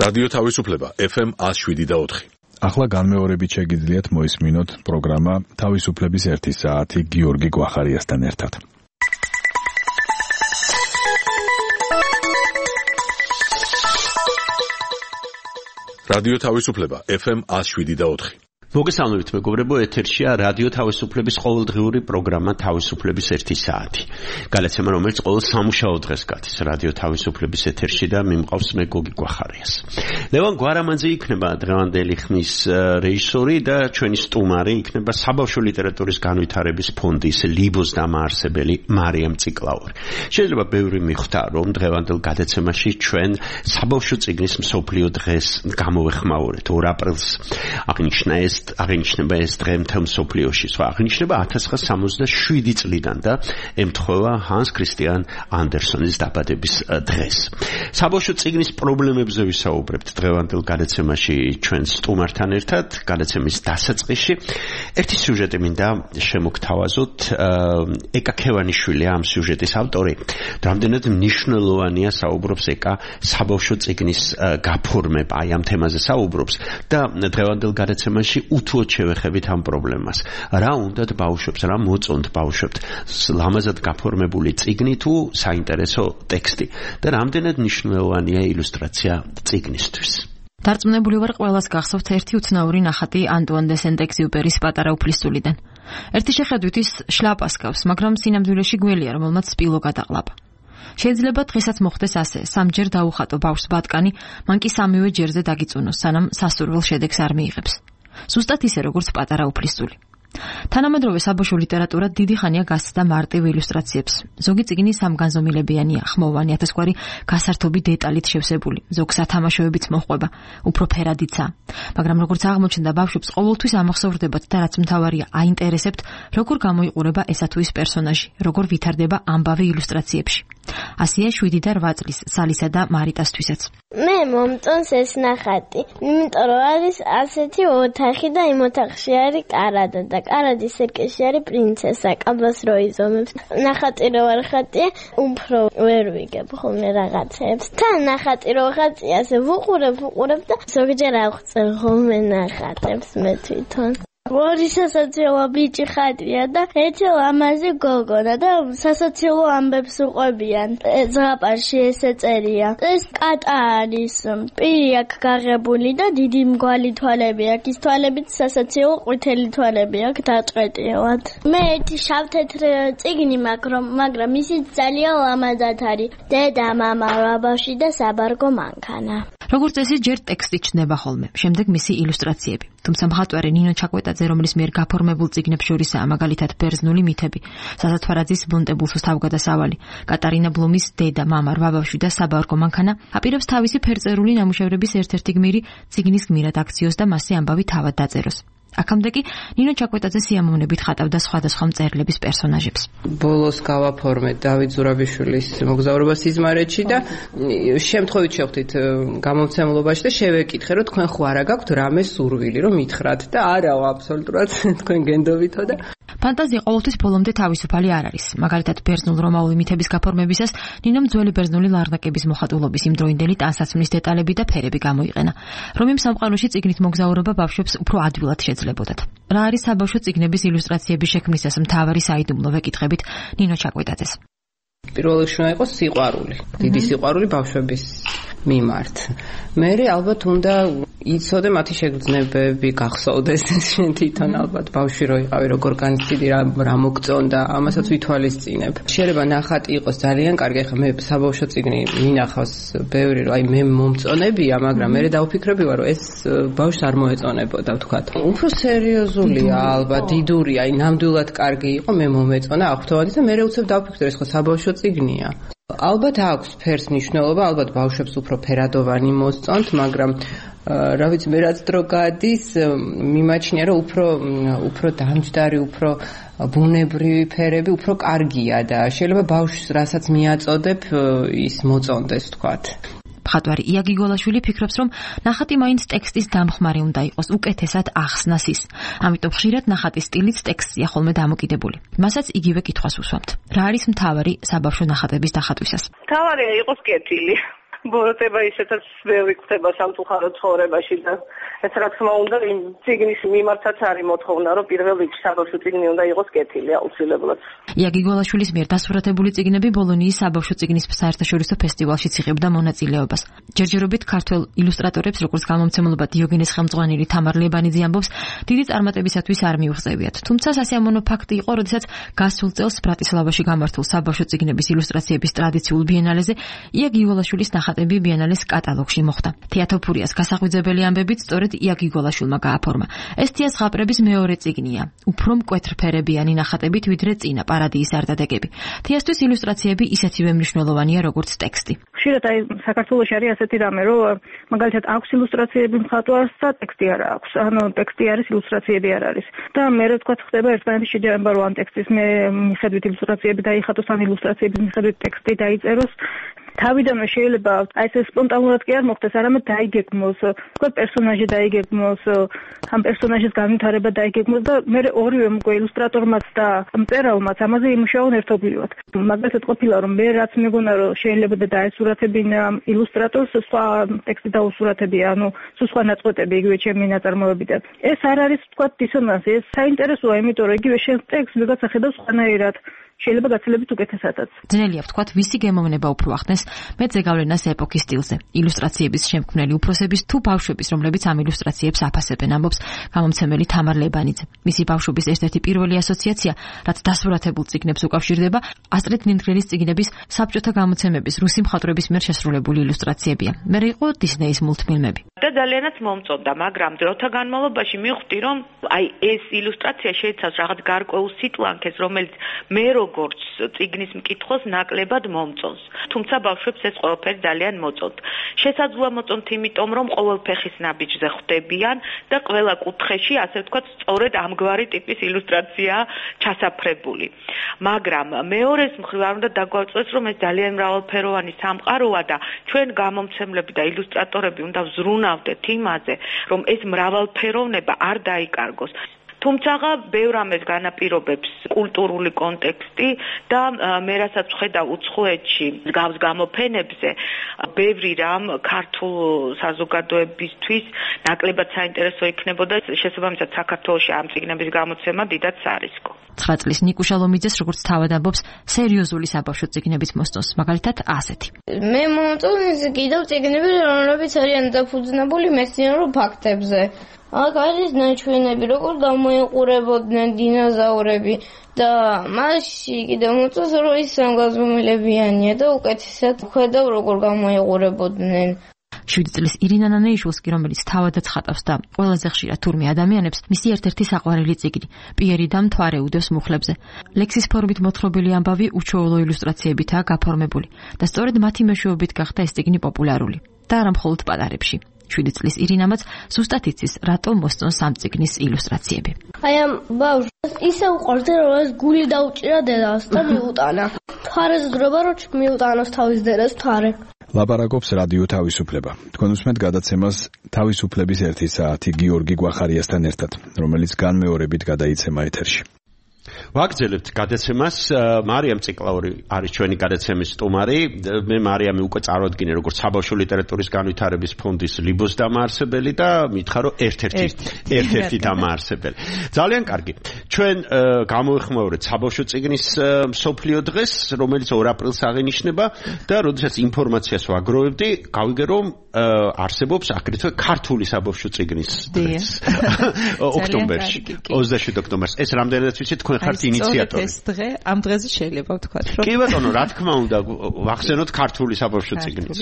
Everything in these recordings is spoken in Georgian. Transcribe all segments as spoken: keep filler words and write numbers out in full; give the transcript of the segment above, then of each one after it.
რადიო თავისუფლება ეფ ემ one oh seven და four. ახლა განმეორებით შეგიძლიათ მოისმინოთ პროგრამა თავისუფლების ერთი საათი გიორგი გვახარიასთან ერთად. რადიო თავისუფლება ეფ ემ one oh seven და four. მოგესალმებით მეგობრებო, ეთერშია რადიო თავისუფლების ყოველდღიური პროგრამა თავისუფლების ერთი საათი. გადაცემა, რომელიც ყოველ სამუშაო დღეს გადის რადიო თავისუფლების ეთერში და მიმყავს მე გოგი გვახარიას. ლევან გვარამანძე იქნება დღევანდელი ხმის რეჟისორი და ჩვენი სტუმარი იქნება საბავშვო ლიტერატურის განვითარების ფონდის ლიბოს დამაარსებელი მარიამ ციკლაური. შეიძლება ბევრი მიხვდა, რომ დღევანდელ გადაცემაში ჩვენ საბავშვო წიგნის მსოფლიო დღეს გამოვეხმაურეთ. ორ აპრილს აღნიშნა ეს აღინიშნება ეს დღე მთელ მსოფლიოში. სხვა აღინიშნება one thousand nine hundred seventy-seven წლიდან და ემთხვევა ჰანს ქრისტიან ანდერსონის დაბადების დღეს. საბავშვო წიგნის პრობლემებზე ვისაუბრებთ დღევანდელ გადაცემაში ჩვენ სტუმართან ერთად, გადაცემის დასაწყისში. ერთი სიუჟეტი მინდა შემოგთავაზოთ. ეკა ქევანიშვილი ამ სიუჟეტის ავტორი. რამდენად მნიშვნელოვანია საუბრობს ეკა საბავშვო წიგნის გაფორმება, აი ამ თემაზე საუბრობს და დღევანდელ გადაცემაში უთუოდ შევეხებით ამ პრობლემას. რა უნდათ ბავშვებს, რა მოწონთ ბავშვებთ ლამაზად გაფორმებული წიგნი თუ საინტერესო ტექსტი და რამდენად მნიშვნელოვანია ილუსტრაცია წიგნისთვის. დარწმუნებული ვარ, ყველას გახსოვთ ერთი უცნაური ნახატი ანტუან დე სენტ-ეგზიუპერის პატარა უფლისწულიდან. ერთი შეხედვით ის შლაპას გავს, მაგრამ სინამდვილეში გველია, რომელმაც სპილო გადაყლაპა. შეიძლება დღესაც მოხდეს ასე, სამჯერ დაუხატო ბავშვს ბატკანი, მან კი სამივე ჯერზე დაგიწუნოს, სანამ სასურველ შედეგს არ მიიღებს. ზუსტად ისე, როგორც პატარა უფლისწული. თანამედროვე საბავშვო ლიტერატურა დიდი ხანია გასცდა მარტივ ილუსტრაციებს. ზოგი წიგნი სამგანზომილებიანია, ხმოვანი, ათასგვარი გასართობი დეტალით შევსებული, ზოგ სათამაშოებიც მოჰყვება, უფრო ფერადიცაა. მაგრამ როგორც აღმოჩნდა, ბავშვებს ყოველთვის ამახსოვრდებათ და რაც მთავარია, აინტერესებთ, როგორ გამოიყურება ესა თუ ის პერსონაჟი, როგორ ვითარდება ამბავი ილუსტრაციებში. ასია შვიდი და რვა წლის სალისა და მარიტასთვისაც. მე მომწონს ეს ნახატი, იმიტომ რომ არის ასეთი ოთახი და იმ ოთახში არის კარადა და კარადის სერკეში არის პრინცესა, კაბას რო იზომებს. ნახატი რო არ ხატია, უფრო ვერ ვიგებ ხოლმე რაღაცებს. თან ნახატი რო ხატია, ასე ვუყურებ, ვუყურებ და ზოგჯერ ავხსენ ხოლმე ნახატებს მე თვითონ. ორი სასაცილო ბიჭი ხატია და ერთი ლამაზი გოგონა და სასაცილო ამბებს უყვებიან. ზღაპარში ესე წერია. ეს კატა არის, პირი აქვს გაღებული და დიდი მგვალი თვალები აქვს. ის თვალებით სასაცილო ყვითელი თვალები აქვს დაჭყეტილად. მე ერთი შავ-თეთრ წიგნი მაქვს, მაგრამ ისიც ძალიან ლამაზად არის. დედა, მამა, ბავშვი და საბარგო მანქანა. როგორც წესი, ჯერ ტექსტი ჩნდება ხოლმე, შემდეგ მისი ილუსტრაციები. თუმცა მხატვარი ნინო ჩაკვეტაძე, რომლის მიერ გაფორმებულ წიგნებს შორისაა მაგალითად ბერძნული მითები, საზათვარაძის ბუნტებულსოს თავგადასავალი, კატარინა ბლუმის დედა, მამა, რვაბავშვი და საბარგო მანქანა, აპირებს თავისი ფერწერული ნამუშევრების ერთ-ერთი გმირი წიგნის გმირად აქციოს და მასზე ამბავი თავად დაწეროს. აქამდე კი ნინო ჩაკვეტაძე სიამოვნებით ხატავდა სხვადასხვა მწერლების პერსონაჟებს. ბოლოს გავაფორმეთ დავით ზურაბიშვილის მოგზაურობა სიზმარეთში და შემთხვევით შევხვდით გამომცემლობაში და შევეკითხე, რომ თქვენ ხო არა გაქვთ რამე სურვილი, რომ მითხრათ და არაო აბსოლუტურად თქვენ გენდობითო და ფანტაზია ყოველთვის ბოლომდე თავისუფალი არ არის. მაგალითად, ბერძნულ-რომაული მითების გაფორმებისას ნინომ ძველი ბერძნული ლარნაკების მოხატულობის იმდროინდელი ტანსაცმლის დეტალები და ფერები გამოიყენა. რომ იმ სამყაროში წიგნით მოგზაურობა ბავშვებს უფრო ადვილად შეძლებოდათ. რა არის საბავშვო წიგნების ილუსტრაციების შექმნისას მთავარი საიდუმლო ვეკითხებით ნინო ჩაკვეტაძეს. პირველ რიგში უნდა იყოს სიყვარული, დიდი სიყვარული ბავშვების მიმართ. მერე ალბათ უნდა იცოდე მათი შეგრძნებები, გახსოვდეს შენ თვითონ ალბათ ბავშვი რო იყავი, როგორ განიცდი რა რა მოგწონდა, ამასაც ვითვალისწინებ. შეიძლება ნახატი იყოს ძალიან კარგი, ხა მე საბავშვო წიგნი მინახავს ბევრი, რომ აი მე მომწონებია, მაგრამ მერე დავფიქრები ვარ, რომ ეს ბავშვს არ მოეწონებოდა, ვთქვათ. უფრო სერიოზულია ალბათ, დიდურია, აი ნამდვილად კარგი იყო, მე მომეწონა აღფრთოვანი და მერე უცებ დავფიქრე, ეს ხო საბავშვო წიგნია. ალბათ აქვს ფერს მნიშვნელობა, ალბათ ბავშვებს უფრო ფერადოვანი მოსწონთ, მაგრამ რა ვიცი, მე რაც დრო გადის, მიმაჩნია, რომ უფრო უფრო დამჯდარი, უფრო ბუნებრივი ფერები უფრო კარგია და შეიძლება ბავშვს რასაც მიაწოდებ, ის მოწონდეს, თქვათ. მხატვარი ია გიგოლაშვილი ფიქრობს, რომ ნახატი მაინც ტექსტის დამხმარე უნდა იყოს, უკეთესად ახსნას ის. ამიტომ ხშირად ნახატის სტილიც ტექსტია ხოლმე დამოკიდებული. მასაც იგივე კითხვას უსვამთ. რა არის მთავარი საბავშვო ნახატების დახატვისას? მთავარია იყოს კეთილი. ბოროტება ისეთაც ვერ ვიკვდება სამწუხარო ცხოვრებაში და ეს რა თქმა უნდა იმ წიგნის მიმართაც არის მოთხოვნა, რომ პირველ რიგში საბავშვო წიგნი უნდა იყოს კეთილი აუცილებლად. იაგი გვალაშვილის მიერ დასურათებული წიგნები ბოლონიის საბავშვო წიგნის საერთაშორისო ფესტივალშიც იღებდა მონაწილეობას. ჯერჯერობით ქართველ ილუსტრატორებს, როგორც გამომცემლობა დიოგენეს ხელმძღვანელი თამარ ლებანიძე ამბობს, დიდი წარმატებისათვის არ მიუღწევიათ. თუმცა სასიამოვნო ფაქტი იყო, როდესაც გასულ წელს ბრატისლავაში გამართულ საბავშვო წიგნების ილუსტრაციების ტრადიციულ ბიენალეზე იაგი გვალაშვილის ნახატები ბიენალეს კატალოგში მოხვდა. თეატოფურიას გასაღვიძებელი ამბებით სწორედ იაგი გვალაშვილმა გააფორმა. ეს თეას ზღაპრების მეორე წიგნია. უფრო მკვეთრფერებიანი ნახატებით, ვიდრე წინა პარადიის არდადეგები. თეასთვის ილუსტრაციები ისეთივე მნიშვნელოვანია, როგორც ტექსტი. ხშირად აი საქართველოში არის ასეთი რამე, რომ მაგალითად აქვს ილუსტრაციები მხატვარს და ტექსტი არ აქვს. ანუ ტექსტი არის, ილუსტრაციები არ არის. და მე რა თქვა ხდება ერთმანეთის შეჯერება, რომ ამ ტექსტის მე მიხედვით ილუსტრაციები დაიხატოს, ან ილუსტრაციების მიხედვით ტექსტი დაიწეროს. თავიდანვე შეიძლება აი ეს სპონტანურად კი არ მოხდეს, არამედ დაიგეგმოს, თქვა პერსონაჟი დაიგეგმოს, ამ პერსონაჟის განვითარება დაიგეგმოს და მე ორივე უკვე ილუსტრატორმაც და მწერალმაც ამაზე იმუშაონ ერთობლივად. მაგალითად ყოფილა რომ მე რაც მეგონა რომ შეიძლება და დაესურათებინა ილუსტრატორს სხვა ტექსტი დაუსურათებია, ანუ სხვა ნაწყვეტები იგივე ჩემი ნაწარმოებიდან. ეს არ არის თქვა დისონანსი, ეს საინტერესოა, იმიტომ რომ იგივე შენ ტექსტს ვიღაცა ხედავს სხვანაირად. შეიძლება გაცილებით უკეთესადაც. ძნელია ვთქვათ, ვისი გემოვნება უფრო ახდენს მეც ზეგავლენას ეპოქის სტილზე. ილუსტრაციების შემქმნელი უფროსების თუ ბავშვების, რომლებიც ამ ილუსტრაციებს აფასებენ, ამბობს გამომცემელი თამარ ლებანიძე. მისი ბავშვობის ერთ-ერთი პირველი ასოციაცია, რაც დასურათებულ წიგნებს უკავშირდება, ასტრიდ ლინდგრენის წიგნების საბჭოთა გამოცემების რუსი მხატვრების მიერ შესრულებული ილუსტრაციებია. მე იყო დისნეის მულტფილმები. და ძალიანაც მომწონდა, მაგრამ დროთა განმავლობაში მივხვდი, რომ აი ეს ილუსტრაცია შეიცავს რაღაც გარკვეულ სიტლანქეს, რომელიც მე როგორც წიგნის მკითხველს ნაკლებად მომწონს. თუმცა ბავშვებს ეს ყველაფერი ძალიან მოწონთ. შესაძლოა მოწონთ, იმიტომ რომ ყოველ ფეხის ნაბიჯზე ხვდებიან და ყველა კუთხეში, ასე ვთქვათ, სწორედ ამგვარი ტიპის ილუსტრაცია ჩასაფრებული. მაგრამ მეორეს მხრივ არ უნდა დაგვაწყვეტს, რომ ეს ძალიან მრავალფეროვანი სამყაროა და ჩვენ გამომცემლები და ილუსტრატორები უნდა ვზრუნავდეთ იმაზე, რომ ეს მრავალფეროვნება არ დაიკარგოს. თუმცა ბევრ ამას განაპირობებს კულტურული კონტექსტი და მე რასაც ვხედავ უცხოეთში გავს გამოფენებზე, ბევრი რამ ქართულ საზოგადოებისთვის ნაკლებად საინტერესო იქნებოდა, შესაბამისად საქართველოში ამ წიგნების გამოცემა დიდად სარისკო. ცხრა წლის ნიკუშა ლომიძეს, როგორც თავად ამბობს, სერიოზული საბავშვო წიგნებით მოსწონს, მაგალითად ასეთი. მე მომწონს კიდევ წიგნები, რომლებიც არიან დაფუძნებული მეცნიერულ ფაქტებზე. აქ არის ნაჩვენები, როგორ გამოიყურებოდნენ დინოზავრები და მასში კიდევ მოწონს, რომ ის სამგაზომილებიანია და უკეთესად ხედავ, როგორ გამოიყურებოდნენ. შვიდი წლის ირინა ნანეიშვილს კი, რომელიც თავადაც ხატავს და ყველაზე ხშირად თურმე ადამიანებს, მისი ერთ-ერთი საყვარელი წიგნი პიერი და მთვარე უდევს მუხლებზე. ლექსის ფორმით მოთხრობილი ამბავი უჩვეულო ილუსტრაციებითაა გაფორმებული და სწორედ მათი მეშვეობით გახდა ეს წიგნი პოპულარული და არა მხოლოდ პატარებში. შვიდი წლის ირინამაც ზუსტად იცის, რატომ მოსწონს ამ წიგნის ილუსტრაციები. აი ამ ბავშვს ისე უყვარდა, რომ ეს გული დაუჭირა დედას და მიუტანა. თვარეს გრობა, რომ მიუტანოს თავის დედას თვარე. ლაპარაკობს რადიო თავისუფლება. თქვენ უსმენთ გადაცემას თავისუფლების ერთი საათი გიორგი გვახარიასთან ერთად, რომელიც განმეორებით გადაიცემა ეთერში. ვაგრძელებთ გადაცემას. მარიამ ციკლაური არის ჩვენი გადაცემის სტუმარი. მე მარიამი უკვე წარვადგინე როგორც საბავშვო ლიტერატურის განვითარების ფონდის ლიბოს დამაარსებელი და მითხრა რომ ერთ-ერთი ერთ-ერთი დამაარსებელი. ძალიან კარგი. ჩვენ გამოეხმაურეთ საბავშვო წიგნის მსოფლიო დღეს, რომელიც ორ აპრილს აღინიშნება და როდესაც ინფორმაციას ვაგროვებდი, გავიგე რომ არსებობს აგრეთვე ქართული საბავშვო წიგნის დღეს ოქტომბერში, ოცდაშვიდი ოქტომბერს. ეს რამდენადაც ვიცით, თქვენ ხართ ინიციატორი. ეს დღე ამ დღეზე შეიძლება ვთქვათ, რომ კი ბატონო, რა თქმა უნდა, ვახსენოთ ქართული საბავშვო წიგნის.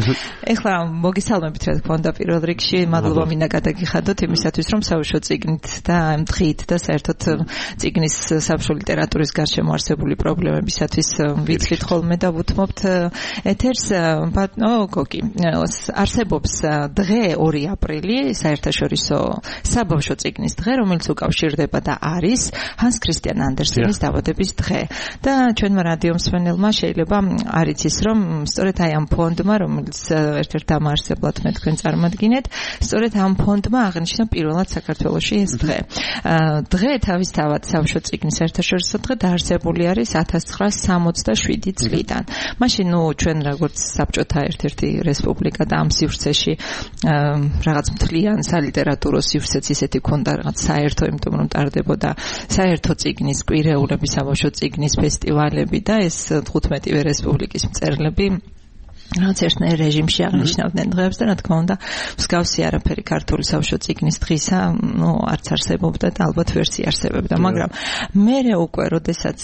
ეხლა მოგისალმებით, რა თქმა უნდა, პირველ რიგში მადლობა მინდა გადაგიხადოთ იმისათვის, რომ საბავშვო წიგნით და ამ დღით და საერთოდ წიგნის საბავშვო ლიტერატურის გარშემო არსებული პრობლემებისათვის ვიცით ხოლმე და ვუთმობთ ეთერს. ბატონო გოგი, არსებობს დღე ორი აპრილი, საერთაშორისო საბავშვო წიგნის დღე, რომელიც უკავშირდება და არის ჰანს ქრისტიან ანდერსენის დაბადების დღე. და ჩვენმა რადიო მსმენელმა შეიძლება არ იცის, რომ სწორედ აი ამ ფონდმა, რომელიც ერთ-ერთ დამაარსებლად მე თქვენ წარმოვიდგინეთ, სწორედ ამ ფონდმა აღნიშნა პირველად საქართველოში ეს დღე. დღე თავისთავად საბავშვო წიგნის საერთაშორისო დღე დაარსებული არის ათას ცხრაასი სამოცდაშვიდი წლიდან. მაშინ ნუ ჩვენ როგორც საბჭოთა ერთ-ერთი რესპუბლიკა და ამ სივრცეში რაღაც მთლიან სალიტერატურო სივრცეც ისეთი ქონდა რაღაც საერთო, იმიტომ რომ ტარდებოდა საერთო წიგნის კვირეულები, საბავშვო წიგნის ფესტივალები და ეს თხუთმეტივე რესპუბლიკის მწერლები რაც ერთნაირ რეჟიმში აღნიშნავდნენ დღეებს და რა თქმა უნდა მსგავსი არაფერი ქართული საბავშვო წიგნის დღისა ნუ არც არსებობდა და ალბათ ვერც იარსებებდა, მაგრამ მე უკვე როდესაც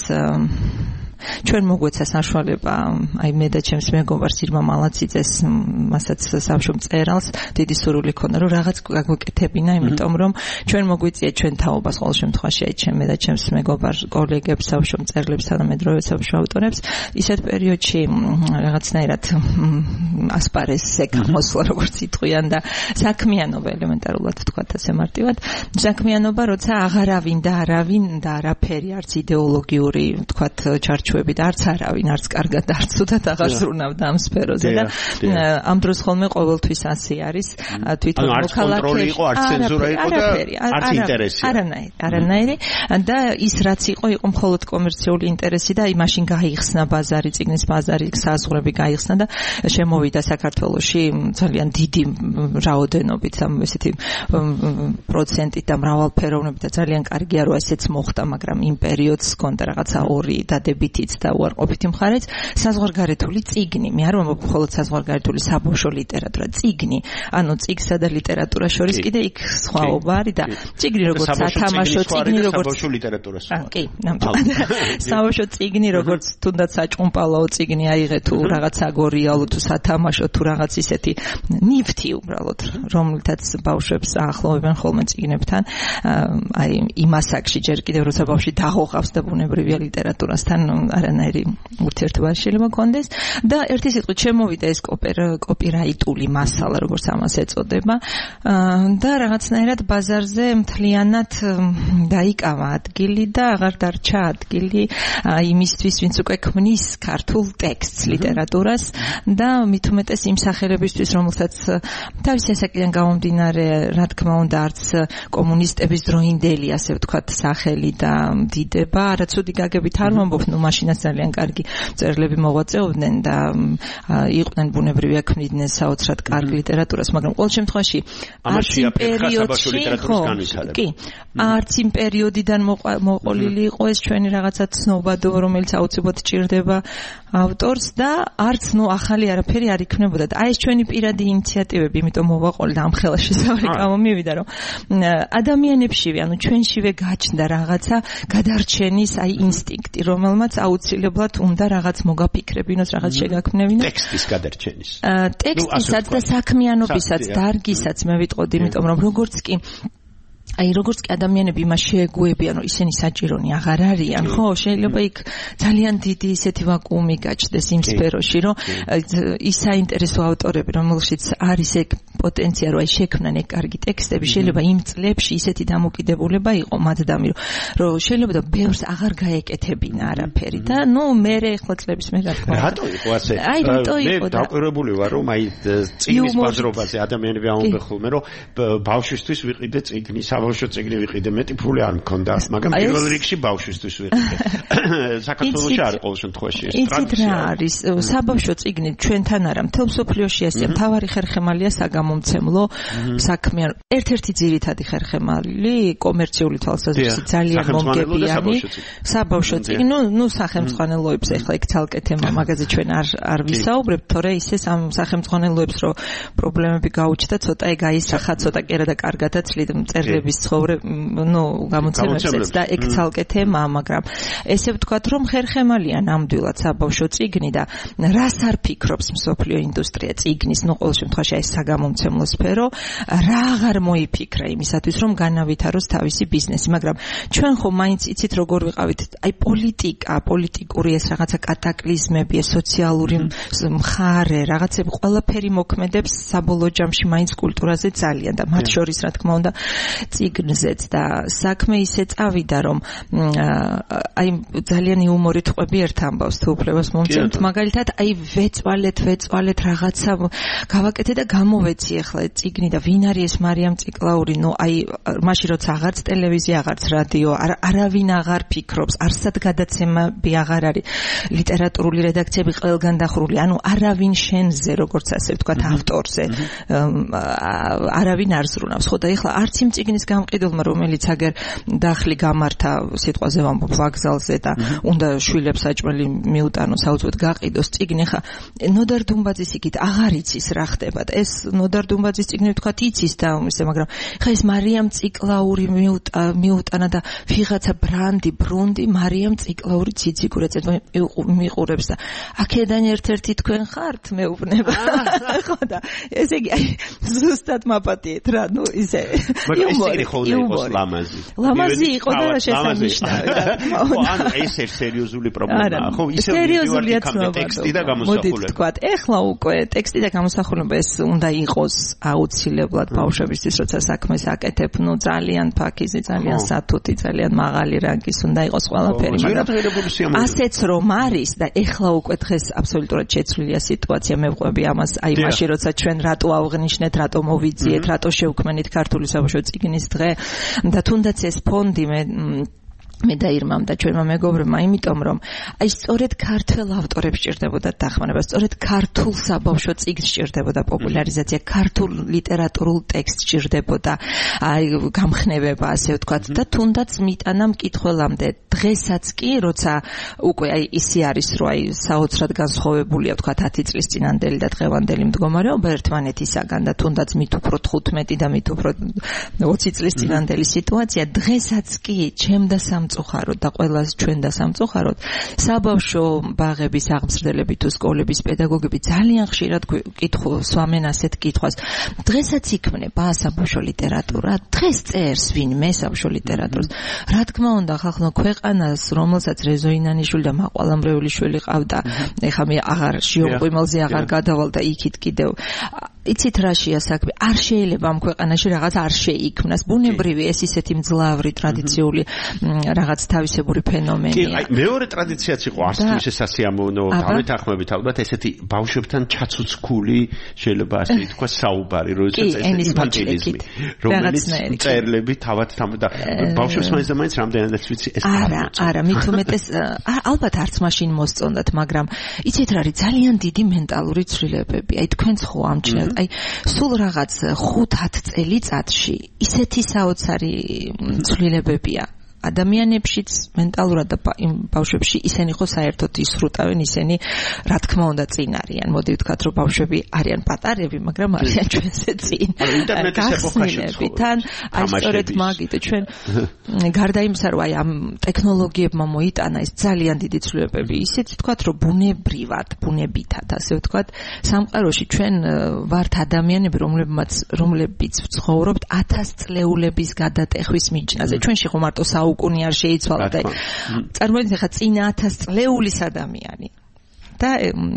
ჩვენ მოგვეცა საშუალება, აი მე და ჩემს მეგობარს ირმა მალაციძეს, მასაც საბავშვო მწერალს დიდი სურვილი ქონდა, რომ რაღაც გაგვეკეთებინა, იმიტომ რომ ჩვენ მოგვიწია ჩვენ თაობას ყოველ შემთხვევაში, აი ჩემ მე და ჩემს მეგობარ კოლეგებს, საბავშვო მწერლებს, თანამედროვე საბავშვო ავტორებს, ისეთ პერიოდში რაღაცნაირად ასპარესზე გამოსვლა, როგორც იტყვიან და საქმიანობა ელემენტარულად ვთქვათ ასე მარტივად, საქმიანობა, როცა აღარავინ და არავინ და არაფერი, არც იდეოლოგიური, ვთქვათ, ჩარჩოები და არც არავინ, არც კარგად და არც ცუდად აღარ ზრუნავდა ამ სფეროზე და ამ დროს ხოლმე ყოველთვის ასე არის თვითონ მოქალაქეები იყო, არც ცენზურა იყო და არც ინტერესი. არანაირი, არანაირი და ის რაც იყო, იყო მხოლოდ კომერციული ინტერესი და აი მაშინ გაიხსნა ბაზარი, წიგნის ბაზარი, საზღვრები გაიხსნა და შემოვიდა საქართველოში ძალიან დიდი რაოდენობით, ესეთი პროცენტით და მრავალფეროვნებით და ძალიან კარგია რომ ესეც მოხდა, მაგრამ იმ პერიოდს ჰქონდა რაღაცა ორი დადებითიც და უარყოფითი მხარეც, საზღვარგარეთული წიგნი. მე არ ვამბობ მხოლოდ საზღვარგარეთული საბავშვო ლიტერატურა, წიგნი. ანუ წიგსა და ლიტერატურას შორის კიდე იქ სხვაობა არის და წიგნი როგორც სათამაშო წიგნი, როგორც საბავშვო ლიტერატურას. კი, ნამდვილად. საბავშვო წიგნი როგორც თუნდაც საჭუმპალაო წიგნი აიღე თუ რაღაც აგორიალო თუ სათამაშო თუ რაღაც ისეთი ნიფთი უბრალოდ, რომლითაც ბავშვებს აახლოვებენ ხოლმე წიგნებთან. აი იმ ასაკში ჯერ კიდევ როცა ბავშვი დაღოღავს და ბუნებრივია ლიტერატურასთან არანაირი ურთიერთობა შეიძლება კონდეს და ერთი სიტყვით შემოვიდა ეს კოპირაიტული მასალა, როგორც ამას ეწოდება და რაღაცნაირად ბაზარზე მთლიანად დაიკავა ადგილი და აღარ დარჩა ადგილი იმისთვის, ვინც უკვე ქმნის ქართულ ტექსტს, ლიტერატურას და მით უმეტეს იმ სახელებისთვის, რომელსაც თავისი ასაკიდან გამომდინარე, რა თქმა უნდა, არც კომუნისტების დროინდელი, ასე ვთქვათ, სახელი და დიდება, არა ცუდი გაგებით არ ვამბობ, ნუ მაშინაც ძალიან კარგი მწერლები მოღვაწეობდნენ და იყვნენ ბუნებრივია, ქმნიდნენ საოცრად კარგ ლიტერატურას, მაგრამ ყოველ შემთხვევაში არც იმ პერიოდში, კი, არც იმ პერიოდიდან მოყოლილი იყო ეს ჩვენი რაღაცა ცნობადო, რომელიც აუცილებლად ჭირდება ავტორს და არც ნუ ახალი არაფერი არ იქნებოდა. აი ეს ჩვენი პირადი ინიციატივები, იმიტომ მოვაყოლე და ამ ხელა შესავალი გამომივიდა, რომ ადამიანებშივე, ანუ ჩვენშივე გაჩნდა რაღაცა გადარჩენის აი ინსტინქტი, რომელმაც აუცილებლად უნდა რაღაც მოგაფიქრებინოს, რაღაც შეგაქმნევინოს. ტექსტის გადარჩენის. ტექსტისაც და საქმიანობისაც, დარგისაც მე ვიტყოდი, იმიტომ რომ როგორც კი აი როგორც კი ადამიანები იმას შეეგუებიან, რომ ისინი საჭირონი აღარ არიან, ხო, შეიძლება იქ ძალიან დიდი ისეთი ვაკუუმი გაჩნდეს იმ სფეროში, რომ ის საინტერესო ავტორები, რომელშიც არის ეგ პოტენცია, რომ აი შექმნან ეგ კარგი ტექსტები, შეიძლება იმ წლებში ისეთი დამოკიდებულება იყო მათდამი, რომ შეიძლება და ბევრს აღარ გაეკეთებინა არაფერი და ნუ მე ახლა წლების მე რა თქმა უნდა. რატო იყო ასე? აი რატო იყო და მე დაკვირვებული ვარ, რომ აი წიგნის ბაზრობაზე ადამიანები ამბობენ ხოლმე, რომ ბავშვისთვის ვიყიდე წიგნი, საბავშვო წიგნი ვიყიდე, მეტი ფული არ მქონდა, მაგრამ პირველ რიგში ბავშვისთვის ვიყიდე. საქართველოში არის ყოველ შემთხვევაში ეს ტრადიცია. იცით რა არის? საბავშვო წიგნი ჩვენთან არა, მთელ მსოფლიოში ასეა, მთავარი ხერხემალია საგამომცემლო საქმიან. ერთ-ერთი ძირითადი ხერხემალი კომერციული თვალსაზრისით ძალიან მომგებიანი საბავშვო წიგნი. ნუ ნუ სახელმძღვანელოებს ახლა იქ ცალკე თემა მაგაზე ჩვენ არ არ ვისაუბრებთ, თორე ისე ამ სახელმძღვანელოებს რომ პრობლემები გაუჩნდა, ცოტა ეგ აისახა, ცოტა კერა და კარგადაც მწერლების ცხოვრება, ნუ გამოცემებსაც და ეგ ცალკე თემაა, მაგრამ ესე ვთქვათ, რომ ხერხემალია ნამდვილად საბავშვო წიგნი და რას არ ფიქრობს მსოფლიო ინდუსტრია წიგნის, ნუ ყოველ შემთხვევაში ეს საგამომცემლო გამომცემლო სფერო რა აღარ მოიფიქრა იმისათვის რომ განავითაროს თავისი ბიზნესი, მაგრამ ჩვენ ხომ მაინც იცით როგორ ვიყავით, აი პოლიტიკა, პოლიტიკური ეს რაღაცა კატაკლიზმები, სოციალური მხარე, რაღაცები ყველაფერი მოქმედებს საბოლოო ჯამში მაინც კულტურაზე ძალიან და მათ შორის რა თქმა უნდა წიგნზეც და საქმე ისე წავიდა რომ აი ძალიან იუმორით ყვები ერთ ამბავს თუ უფლებას მომწევთ, მაგალითად აი ვეწვალეთ ვეწვალეთ რაღაცა გავაკეთე და გამოვეცი ახლა წიგნი და ვინ არის ეს მარიამ ციკლაური, ნუ აი მაშინ როცა აღარც ტელევიზია, აღარც რადიო, არავინ აღარ ფიქრობს, არსად გადაცემები აღარ არის, ლიტერატურული რედაქციები ყველგან დახურული, ანუ არავინ შენზე, როგორც ასე ვთქვათ, ავტორზე არავინ არ ზრუნავს, ხო და ეხლა არც იმ წიგნის გამყიდველმა, რომელიც აგერ დახლი გამართა სიტყვაზე ვამბობ ვაგზალზე და უნდა შვილებს საჭმელი მიუტანოს, აუცილებლად გაყიდოს წიგნი, ხა ნოდარ დუმბაძის იქით აღარ იცის რა ხდება და ეს ნოდარ დუმბაძის წიგნი ვთქვათ იცის და ისე, მაგრამ ხა ეს მარიამ ციკლაური მიუტანა და ვიღაცა ბრანდი ბრუნდი მარიამ ციკლაური ციციგურეწე მიყურებს და აქედან ერთ-ერთი თქვენ ხართ მეუბნება ხო და ესე იგი ზუსტად მაპატიეთ რა, ნუ ისე მაგრამ ეს იგი ხოლმე იყოს ლამაზი ლამაზი იყო და რა შესანიშნავი რა ხო, ანუ ეს ერთ სერიოზული პრობლემაა, ხო, ისე სერიოზულია ტექსტი და გამოსახულება. ვთქვათ, ეხლა უკვე ტექსტი და გამოსახულება ეს უნდა იყოს აუცილებლად ბავშვებისთვის, როცა საქმეს აკეთებ, ნუ ძალიან ფაქიზი, ძალიან სათუთი, ძალიან მაღალი რანგის უნდა იყოს ყველაფერი, მაგრამ ასეც რომ არის და ეხლა უკვე დღეს აბსოლუტურად შეცვლილია სიტუაცია, მე ვყვები ამას, აი მაშინ როცა ჩვენ რატო ავღნიშნეთ, რატო მოვიძიეთ, რატო შევქმნით ქართული საბავშვო წიგნის დღე და თუნდაც ეს ფონდი მე მე და ირმამ და ჩვენმა მეგობრებმა, იმიტომ რომ აი სწორედ ქართველ ავტორებს სჭირდებოდა დახმარება, სწორედ ქართულ საბავშვო წიგნს სჭირდებოდა პოპულარიზაცია, ქართულ ლიტერატურულ ტექსტს სჭირდებოდა აი გამხნევება, ასე ვთქვათ და თუნდაც მიტანა მკითხველამდე დღესაც კი, როცა უკვე აი ისე არის, რომ აი საოცრად განსხვავებულია ვთქვათ ათი წლის წინანდელი და დღევანდელი მდგომარეობა ერთმანეთისაგან და თუნდაც მით უფრო თხუთმეტი და მით უფრო ოცი წლის წინანდელი სიტუაცია, დღესაც კი ჩემდა სამწუხაროდ და ყველას ჩვენ და სამწუხაროდ საბავშვო ბაღების აღმზრდელები თუ სკოლების პედაგოგები ძალიან ხშირად კითხულობს ვამენ ასეთ კითხვას, დღესაც იქმნება საბავშვო ლიტერატურა, დღეს წერს ვინმე საბავშვო ლიტერატურას, რა თქმა უნდა ხალხო ქვეყანას, რომელსაც რეზო ინანიშვილი და მაყვალამრევლიშვილი ყავდა, ეხლა მე აღარ შიოყვიმელზე აღარ გადავალ და იქით კიდევ იცით რაშია საქმე, არ შეიძლება ამ ქვეყანაში რაღაც არ შეიქმნას, ბუნებრივი ეს ისეთი მძლავრი ტრადიციული რაღაც თავისებური ფენომენია. კი, აი მეორე ტრადიციაც იყო არც თუ ისე სასიამოვნო, გამეთახმებით ალბათ ესეთი ბავშვებთან ჩაცუცქული, შეიძლება ასე ითქვას, საუბარი, როდესაც ეს ინფანტილიზმი, რომელიც წერლები თავად და ბავშვებს მაინც და მაინც რამდენადაც ვიცი ეს არა, არა, მით უმეტეს ალბათ არც მაშინ მოსწონდათ, მაგრამ იცით რა არის ძალიან დიდი მენტალური ცვლილებები. აი თქვენც ხო ამჩნევთ, აი სულ რაღაც ხუთ-ათ წელიწადში ისეთი საოცარი ცვლილებებია ადამიანებშიც, მენტალურად და ბავშვებში ისინი ხო საერთოდ ისრუტავენ, ისინი რა თქმა უნდა წინ არიან. მოდი ვთქვათ, რომ ბავშვები არიან პატარები, მაგრამ არიან ჩვენზე წინ. ინტერნეტის ეპოქაში თან, აი სწორედ მაგით ჩვენ გარდა იმისა, რომ აი ამ ტექნოლოგიებმა მოიტანა ეს ძალიან დიდი ცვლილებები, ისიც ვთქვათ, რომ ბუნებრივად, ბუნებითად, ასე ვთქვათ, სამყაროში ჩვენ ვართ ადამიანები, რომლებიც რომლებიც ვცხოვრობთ ათასწლეულების გადატეხვის მიჯნაზე. ჩვენში ხო მარტო უკუნი არ შეიცვალა და წარმოიდგინეთ ხა წინა ათასწლეულის ადამიანი და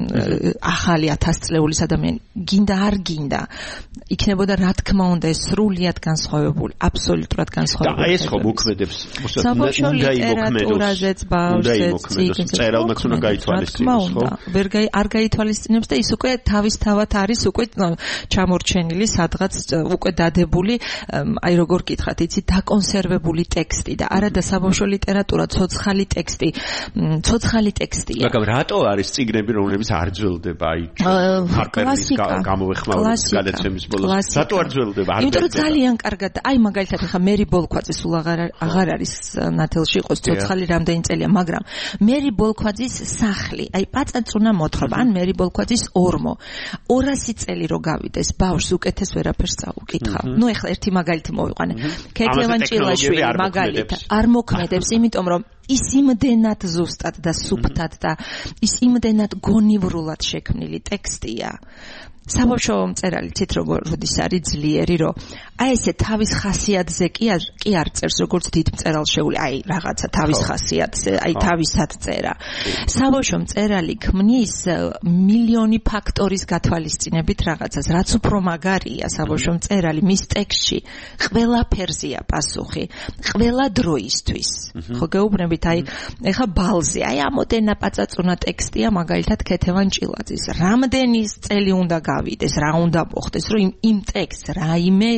ახალი ათასწლეულის ადამიანი გინდა არ გინდა იქნებოდა რა თქმა უნდა ეს სრულიად განსხვავებული, აბსოლუტურად განსხვავებული. და ეს ხო მოქმედებს საბავშვო ლიტერატურაზეც ბავშვებს წერალმაც უნდა გაითვალისწინოს, ხო? ვერ არ გაითვალისწინებს და ის უკვე თავისთავად არის უკვე ჩამორჩენილი სადღაც უკვე დადებული, აი როგორ გითხრათ, იცი დაკონსერვებული ტექსტი და არა და საბავშვო ლიტერატურა ცოცხალი ტექსტი, ცოცხალი ტექსტია. მაგრამ რატო არის წიგნები, რომლებიც არ ძველდება, აი ჰარპერის გამოვეხმაურების გადაცემის ბოლოს. რატო არ ძველდება? არ იმიტომ რომ ძალიან კარგად, აი მაგალითად ხა მერი ბოლქვაძე სულ აღარ აღარ არის ნათელში იყოს ცოცხალი რამდენი წელია, მაგრამ მერი ბოლქვაძის სახლი, აი პაწაწუნა მოთხრობა, ან მერი ბოლქვაძის ორმო ორასი წელი რო გავიდეს ბავშვს უკეთეს ვერაფერს წაუკითხავ. ნუ ეხლა ერთი მაგალითი მოვიყვანე. ქეთევან ჭილაშვილი მაგალითად არ მოქმედებს, იმიტომ რომ ის იმდენად ზუსტად და სუფთად და ის იმდენად გონივრულად შექმნილი ტექსტია საბავშვო მწერალი ცით როგორ როდის არის ძლიერი, რომ აი ესე თავის ხასიათზე კი არ კი არ წერს როგორც დიდ მწერალს შეული, აი რაღაცა თავის ხასიათზე, აი თავისად წერა. საბავშვო მწერალი ქმნის მილიონი ფაქტორის გათვალისწინებით რაღაცას, რაც უფრო მაგარია საბავშვო მწერალი მის ტექსტში ყველაფერზეა პასუხი, ყველა დროისთვის. ხო გეუბნებით, აი ეხა ბალზე, აი ამოდენა პაწაწუნა ტექსტია მაგალითად ქეთევან ჭილაძის. რამდენი წელი უნდა გავიდეს, რა უნდა მოხდეს, რომ იმ იმ ტექსტს რაიმე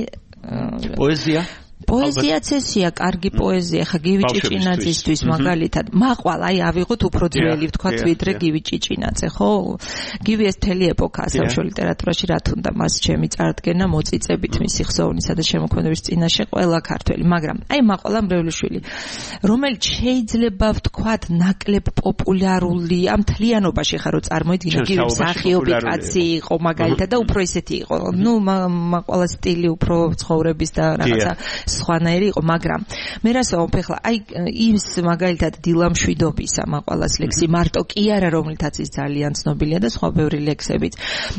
პოეზია პოეზიაც ესია, კარგი პოეზია, ხა გივი ჭიჭინაძისთვის მაგალითად. მაყვალ, აი ავიღოთ უფრო ძველი, ვთქვათ, ვიდრე გივი ჭიჭინაძე, ხო? გივი ეს მთელი ეპოქაა საბავშვო ლიტერატურაში, რა თუნდა მას ჩემი წარდგენა მოწიწებით მისი ხსოვნისა და შემოქმედების წინაშე ყველა ქართველი, მაგრამ აი მაყვალა მრევლიშვილი, რომელიც შეიძლება ვთქვათ, ნაკლებ პოპულარული ამ მთლიანობაში ხა რო წარმოიდგინე, გივი მსახიობი კაცი იყო მაგალითად და უფრო ისეთი იყო. ნუ მაყვალა სტილი უფრო ცხოვრების და რაღაცა სხვანაირი იყო, მაგრამ მე რასაუბრობ ახლა, აი ის მაგალითად დილამშვიდობისა მაყვალას ლექსი მარტო კი არა, რომლითაც ის ძალიან ცნობილია და სხვა ბევრი ლექსებიც.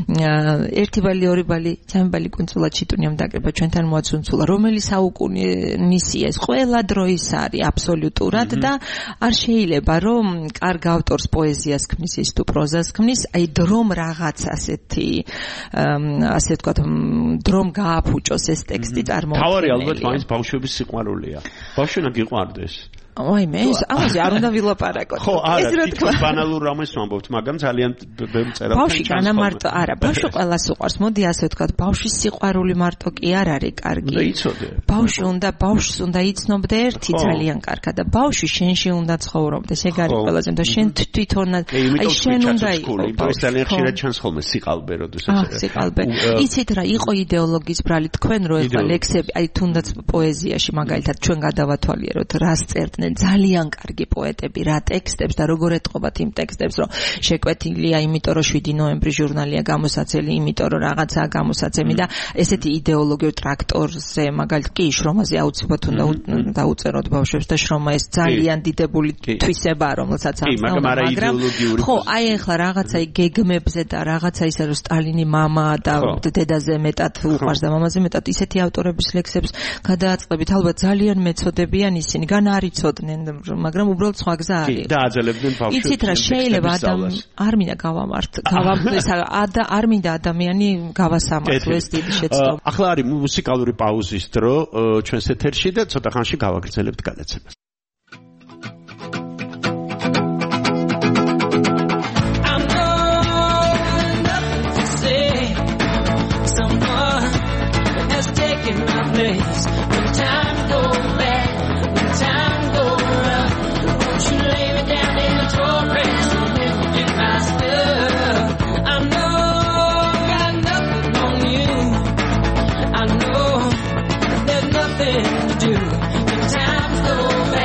ერთი ბალი, ორი ბალი, სამი ბალი კუნძულა ჩიტუნიამ დაკრება ჩვენთან მოაცუნცულა, რომელი საუკუნისია ეს ყველა დროის არის აბსოლუტურად და არ შეიძლება რომ კარგ ავტორს პოეზიას ქმნის ის თუ პროზას ქმნის, აი დრომ რაღაც ასეთი ასე ვთქვათ, დრომ გააფუჭოს ეს ტექსტი წარმოუდგენელია. თავარი ალბათ მაინც ბავშვების სიყვარულია. ბავშვი უნდა გიყვარდეს. აი მე ამაზე არ უნდა ვილაპარაკოთ. ხო, არა, თვითონ ბანალურ რამეს ვამბობთ, მაგრამ ძალიან ბევრი წერა. ბავშვი განა მარტო არა, ბავშვი ყველას უყვარს. მოდი ასე ვთქვათ, ბავშვის სიყვარული მარტო კი არ არის კარგი. უნდა იცოდე. ბავშვი უნდა ბავშვს უნდა იცნობდე ერთი ძალიან კარგად და ბავშვი შენში უნდა ცხოვრობდეს. ეგ არის ყველაზე და შენ თვითონაც აი შენ უნდა იყოს. ეს ძალიან ხშირად ჩანს ხოლმე სიყალბე, როდესაც აა სიყალბე. იცით რა, იყო იდეოლოგიის ბრალი თქვენ რო ეხლა ლექსები, აი თუნდაც პოეზიაში მაგალითად ჩვენ გადავათვალიეროთ, რას წერდნენ ძალიან კარგი პოეტები, რა ტექსტებს და როგორ ეტყობათ იმ ტექსტებს, რომ შეკვეთილია, იმიტომ რომ შვიდი ნოემბრი ჟურნალია გამოსაცემი, იმიტომ რომ რაღაცაა გამოსაცემი და ესეთი იდეოლოგიურ ტრაქტორზე მაგალითად კი შრომაზე აუცილებლად უნდა დაუწეროთ ბავშვებს და შრომა ეს ძალიან დიდებული თვისებაა, რომელსაც აქვს, მაგრამ ხო, აი ახლა რაღაცა გეგმებზე და რაღაცა ისე რომ სტალინის მამა და დედაზე მეტად უყვარს და მამაზე მეტად ისეთი ავტორების ლექსებს გადააწყდებით, ალბათ ძალიან მეწოდებიან ისინი, გან არ იცოდნენ, მაგრამ უბრალოდ სხვა გზა არის. და აძლევდნენ ბავშვებს. იცით რა, შეიძლება ადამიანი არ მინდა გავამართ, გავამდეს, არ მინდა ადამიანი გავასამართლოს დიდი შეცდომა. ახლა არის მუსიკალური პაუზის დრო ჩვენს ეთერში და ცოტა ხანში გავაგრძელებთ გადაცემას. To do, the times go back.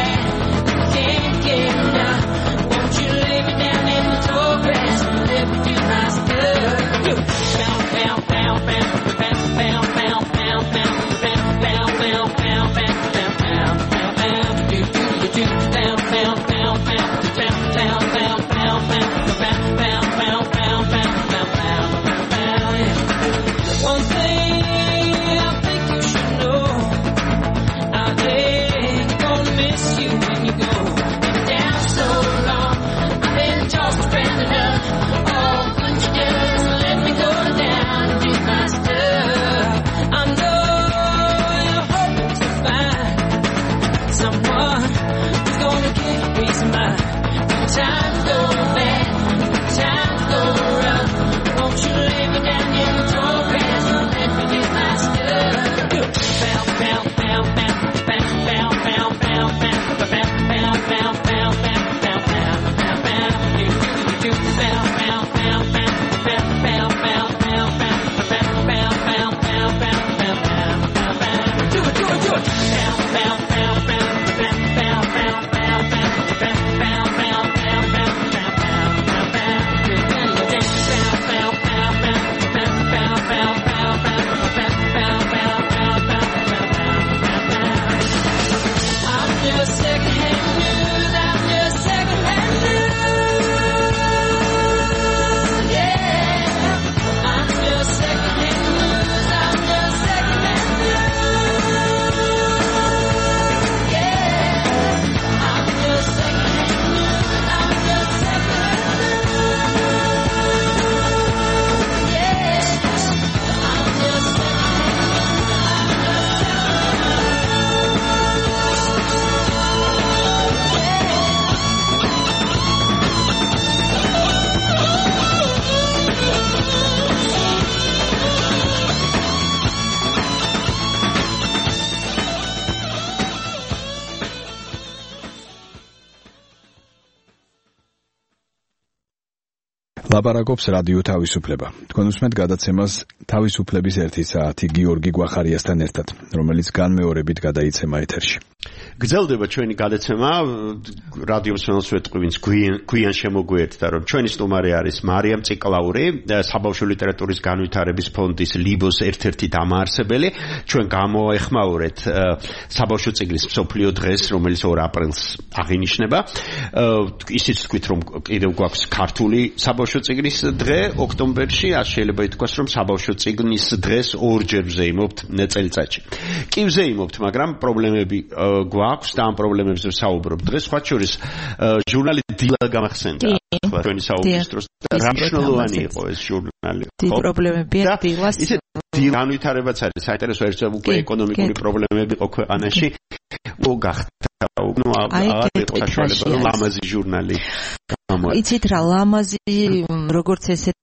ლაპარაკობს რადიო თავისუფლება. თქვენ უსმენთ გადაცემას თავისუფლების ერთი საათი გიორგი გვახარიასთან ერთად, რომელიც განმეორებით გადაიცემა ეთერში. გრძელდება ჩვენი გადაცემა რადიოს მსმენელს გვიან შემოგვიერთდა, რომ ჩვენი სტუმარი არის მარიამ ციკლაური, საბავშვო ლიტერატურის განვითარების ფონდის ლიბოს ერთ-ერთი დამაარსებელი. ჩვენ გამოეხმაურეთ საბავშვო წიგნის მსოფლიო დღეს, რომელიც ორ აპრილს აღინიშნება. ისიც თქვით, რომ კიდევ გვაქვს ქართული საბავშვო წიგნის დღე ოქტომბერში, ας შეიძლება ითქვას, რომ საბავშვო წიგნის დღეს ორჯერ ვზეიმობთ წელიწადში. კი ვზეიმობთ, მაგრამ პრობლემები გვაქვს და ამ პრობლემებზე ვსაუბრობ. დღეს სხვა შორის ჟურნალი დილა გამახსენდა. ახლა ჩვენი საუბრის დროს რა მნიშვნელოვანი იყო ეს ჟურნალი. დიდი პრობლემებია დილას. ისე განვითარებაც არის, საინტერესო ერთ უკვე ეკონომიკური პრობლემები იყო ქვეყანაში. ო გახდა ნუ აღარ იყო საშუალება რომ ლამაზი ჟურნალი გამოიყვანოს. იცით რა, ლამაზი როგორც ესეთი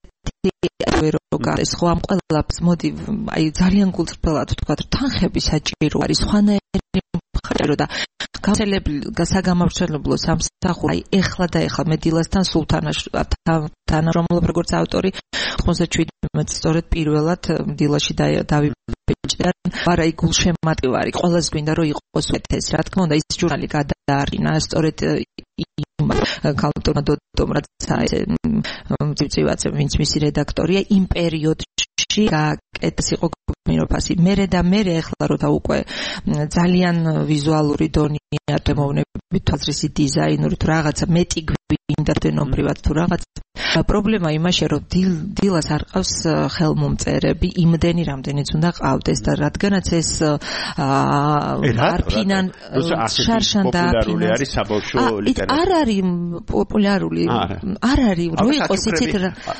ეს ხო ამ ყველაფერს მოდი აი ძალიან გულწრფელად ვთქვა, რომ თანხები საჭირო არის, სხვანაირი მხარეო და საგამავრცელებლო სამსახური აი ეხლა და ეხლა მე დილასთან სულთანაშთან რომლებიც როგორც ავტორი ოცდაშვიდმეტ სწორედ პირველად დილაში დავიბეჭდა. არა იქ გულშემატკივარი ვარი, ყველას გვინდა რომ იყოს ეს, რა თქმა უნდა, ის ჟურნალი გადაარინა სწორედ იმ ქალბატონმა დოდომ რაც წივწივაცე ვინც მისი რედაქტორია იმ პერიოდში გააკეთეს იყო გმიროფასი. მერე და მერე ეხლა რომ და უკვე ძალიან ვიზუალური დონია თემოვნები, თვალსაზრისი დიზაინური თუ რაღაცა მეტი გვინდა დენობრივად თუ რაღაცა. პრობლემა იმაშია, რომ დილას არ ყავს ხელმომწერები, იმდენი რამდენიც უნდა ყავდეს და რადგანაც ეს არ ფინან შარშან და პოპულარული არის საბავშვო ლიტერატურა. არ არის პოპულარული, არ არის რო იყოს იცით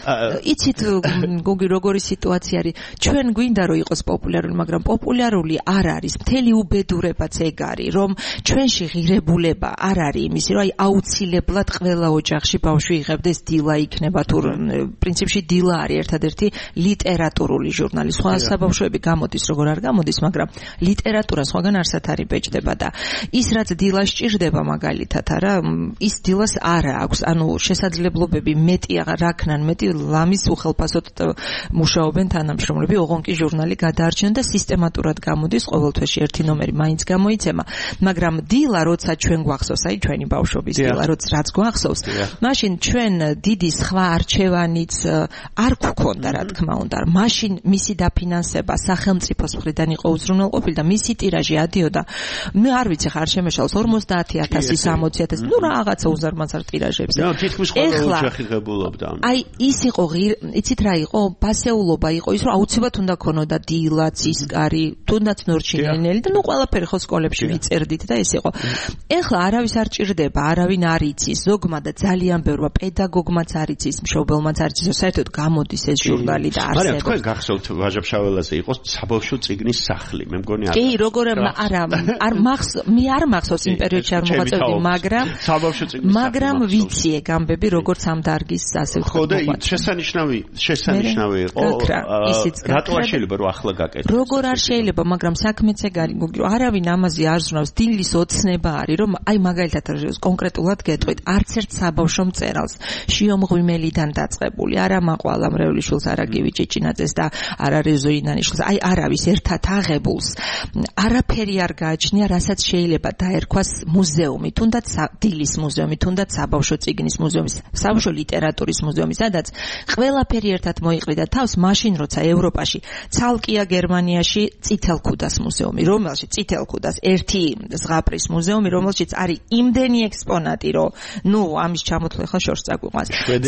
იცით გოგი როგორი სიტუაცია არის. ჩვენ გვინდა რომ იყოს პოპულარული, მაგრამ პოპულარული არ არის. მთელი უბედურებაც ეგ არის, რომ ჩვენში ღირებულება არ არის იმისი, რომ აი აუცილებლად ყველა ოჯახში ბავშვი იღებდეს დილა იქნება თუ პრინციპში დილა არის ერთადერთი ლიტერატურული ჟურნალი. სხვა საბავშვოები გამოდის როგორ არ გამოდის, მაგრამ ლიტერატურა სხვაგან არსად არის ბეჭდება და ის რაც დილას ჭირდება მაგალითად არა, ის დილას არ აქვს. ანუ შესაძლებლობები მეტი რაქნან მეტი ლამის უხელფასოდ მუშაობენ თანამშრომლები, ოღონ კი ჟურნალი გადაარჩენ და სისტემატურად გამოდის ყოველ თვეში ერთი ნომერი მაინც გამოიცემა, მაგრამ დილა როცა ჩვენ გვახსოვს, აი ჩვენი ბავშვობის დილა როცა რაც გვახსოვს, მაშინ ჩვენ დიდი სხვა არჩევანიც არ გვქონდა რა თქმა უნდა. მაშინ მისი დაფინანსება სახელმწიფოს მხრიდან იყო უზრუნველყოფილი და მისი ტირაჟი ადიოდა. მე არ ვიცი ხარ შემეშალს ორმოცდაათი ათასი სამოცი ათასი, ნუ რაღაცა უზარმაზარ ტირაჟებზე. ნუ თითქმის ყველა ოჯახი ღებულობდა. აი ის იყო იცით რა იყო, ბასეულობა იყო ის, რომ აუცილებლად უნდა ქონოდა დილა, ცისკარი, თუნდაც ნორჩინელი და ნუ ყველაფერი ხო სკოლებში ვიწერდით და ეს იყო. ეხლა არავის არ ჭირდება, არავინ არ იცის, ზოგმა და ძალიან ბევრმა პედაგოგმაც არ იცის, მშობელმაც არ იცის, საერთოდ გამოდის ეს ჟურნალი და არსებობს. მაგრამ თქვენ გახსოვთ ვაჟა-ფშაველაზე იყო საბავშვო წიგნის სახლი, მე მგონი არ. კი, როგორ არა, არ მახს მე არ მახსოვს იმ პერიოდში არ მოღვაწეობდი, მაგრამ საბავშვო წიგნის სახლი. მაგრამ ვიცი ეგ ამბები როგორც ამ დარგის ასე ხო და შესანიშნავი, შესანიშნავი იყო. რატო არ შეიძლება რომ ახლა გაკეთდეს? როგორ არ შეიძლება, მაგრამ საქმეც ეგ არის, გოგი, რომ არავინ ამაზე არ ზრუნავს. დილის ოცნება არის, რომ აი მაგალითად კონკრეტულად გეტყვით, არც ერთ საბავშვო მწერალს შიომღვიმელიდან დაწყებული, არა მაყვალა მრევლიშვილს, არა გივი ჭეჭინაძეს და არა რეზო ინანიშვილს, აი არავის ერთად აღებულს არაფერი არ გააჩნია, რასაც შეიძლება დაერქვას მუზეუმი, თუნდაც დილის მუზეუმი, თუნდაც საბავშვო წიგნის მუზეუმი, საბავშვო ლიტერატურის მუზეუმი, სადაც ყველაფერი ერთად მოიყრიდა თავს, მაშინ როცა ევროპაში ცალკეა გერმანიაში წითელქუდას მუზეუმი, რომელშიც წითელქუდას ერთი ზღაპრის მუზეუმი, რომელშიც არის იმდენი ექსპონატი, რომ ნუ ამის ჩამოთვლა ხა შორს წაგვიყვანს.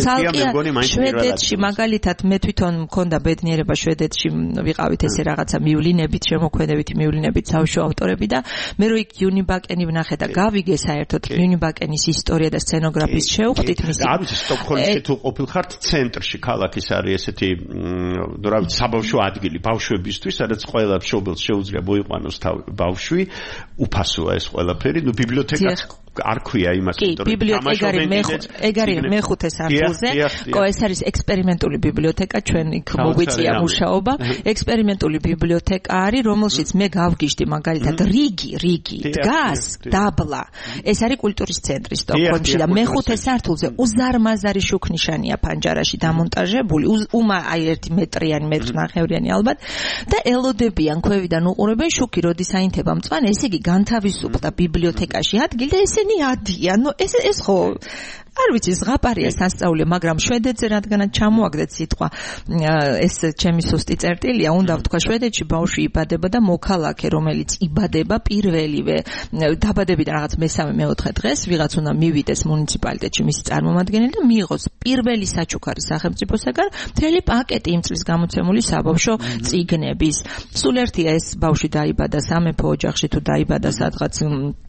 შვედეთში მაგალითად მე თვითონ მქონდა ბედნიერება შვედეთში ვიყავით ესე რაღაცა მივლინებით, შემოქმედებითი მივლინებით საბავშვო ავტორები და მე რო იქ იუნიბაკენი ვნახე და გავიგე საერთოდ იუნიბაკენის ისტორია და სცენოგრაფიის შევხვდით მისი. არ ვიცი სტოკჰოლმში თუ ყოფილხართ ცენტრში ქალაქის არის ესეთი რა ვიცი საბავშვო ადგილი ბავშვებისთვის, სადაც ყველა მშობელს შეუძლია მოიყვანოს ბავშვი, უფასოა ეს ყველაფერი, ნუ ბიბლიოთეკაც არ ქვია იმას, კი, ბიბლიოთეკარი ეგარი მეხუთე სართულზე. კო ეს არის ექსპერიმენტული ბიბლიოთეკა, ჩვენ იქ მოგვიწია მუშაობა. ექსპერიმენტული ბიბლიოთეკა არის, რომელშიც მე გავგიჟდი მაგალითად რიგი, რიგი დგას დაბლა. ეს არის კულტურის ცენტრი სტოკჰოლმში და მეხუთე სართულზე უზარმაზარი შუქნიშანია პანჯარაში დამონტაჟებული, უმა აი ერთი მეტრიანი, მეტრნახევრიანი ალბათ და ელოდებიან ქვევიდან უყურებენ შუქი, როდის აინთება მწვანე, ესე იგი განთავისუფლდა ბიბლიოთეკაში ადგილი და ესენი ადიან. ნუ ეს ეს ხო არ ვიცი, ზღაპარია სასწაული, მაგრამ შვედეთზე რადგანაც ჩამოაგდეთ სიტყვა, ეს ჩემი სუსტი წერტილია, უნდა ვთქვა, შვედეთში ბავშვი იბადება და მოქალაქე, რომელიც იბადება პირველივე დაბადებიდან რაღაც მესამე მეოთხე დღეს, ვიღაც უნდა მივიდეს მუნიციპალიტეტში მისი წარმომადგენელი და მიიღოს პირველი საჩუქარი სახელმწიფოსაგან მთელი პაკეტი იმ წლის გამოცემული საბავშვო წიგნების. სულ ერთია ეს ბავშვი დაიბადა სამეფო ოჯახში თუ დაიბადა სადღაც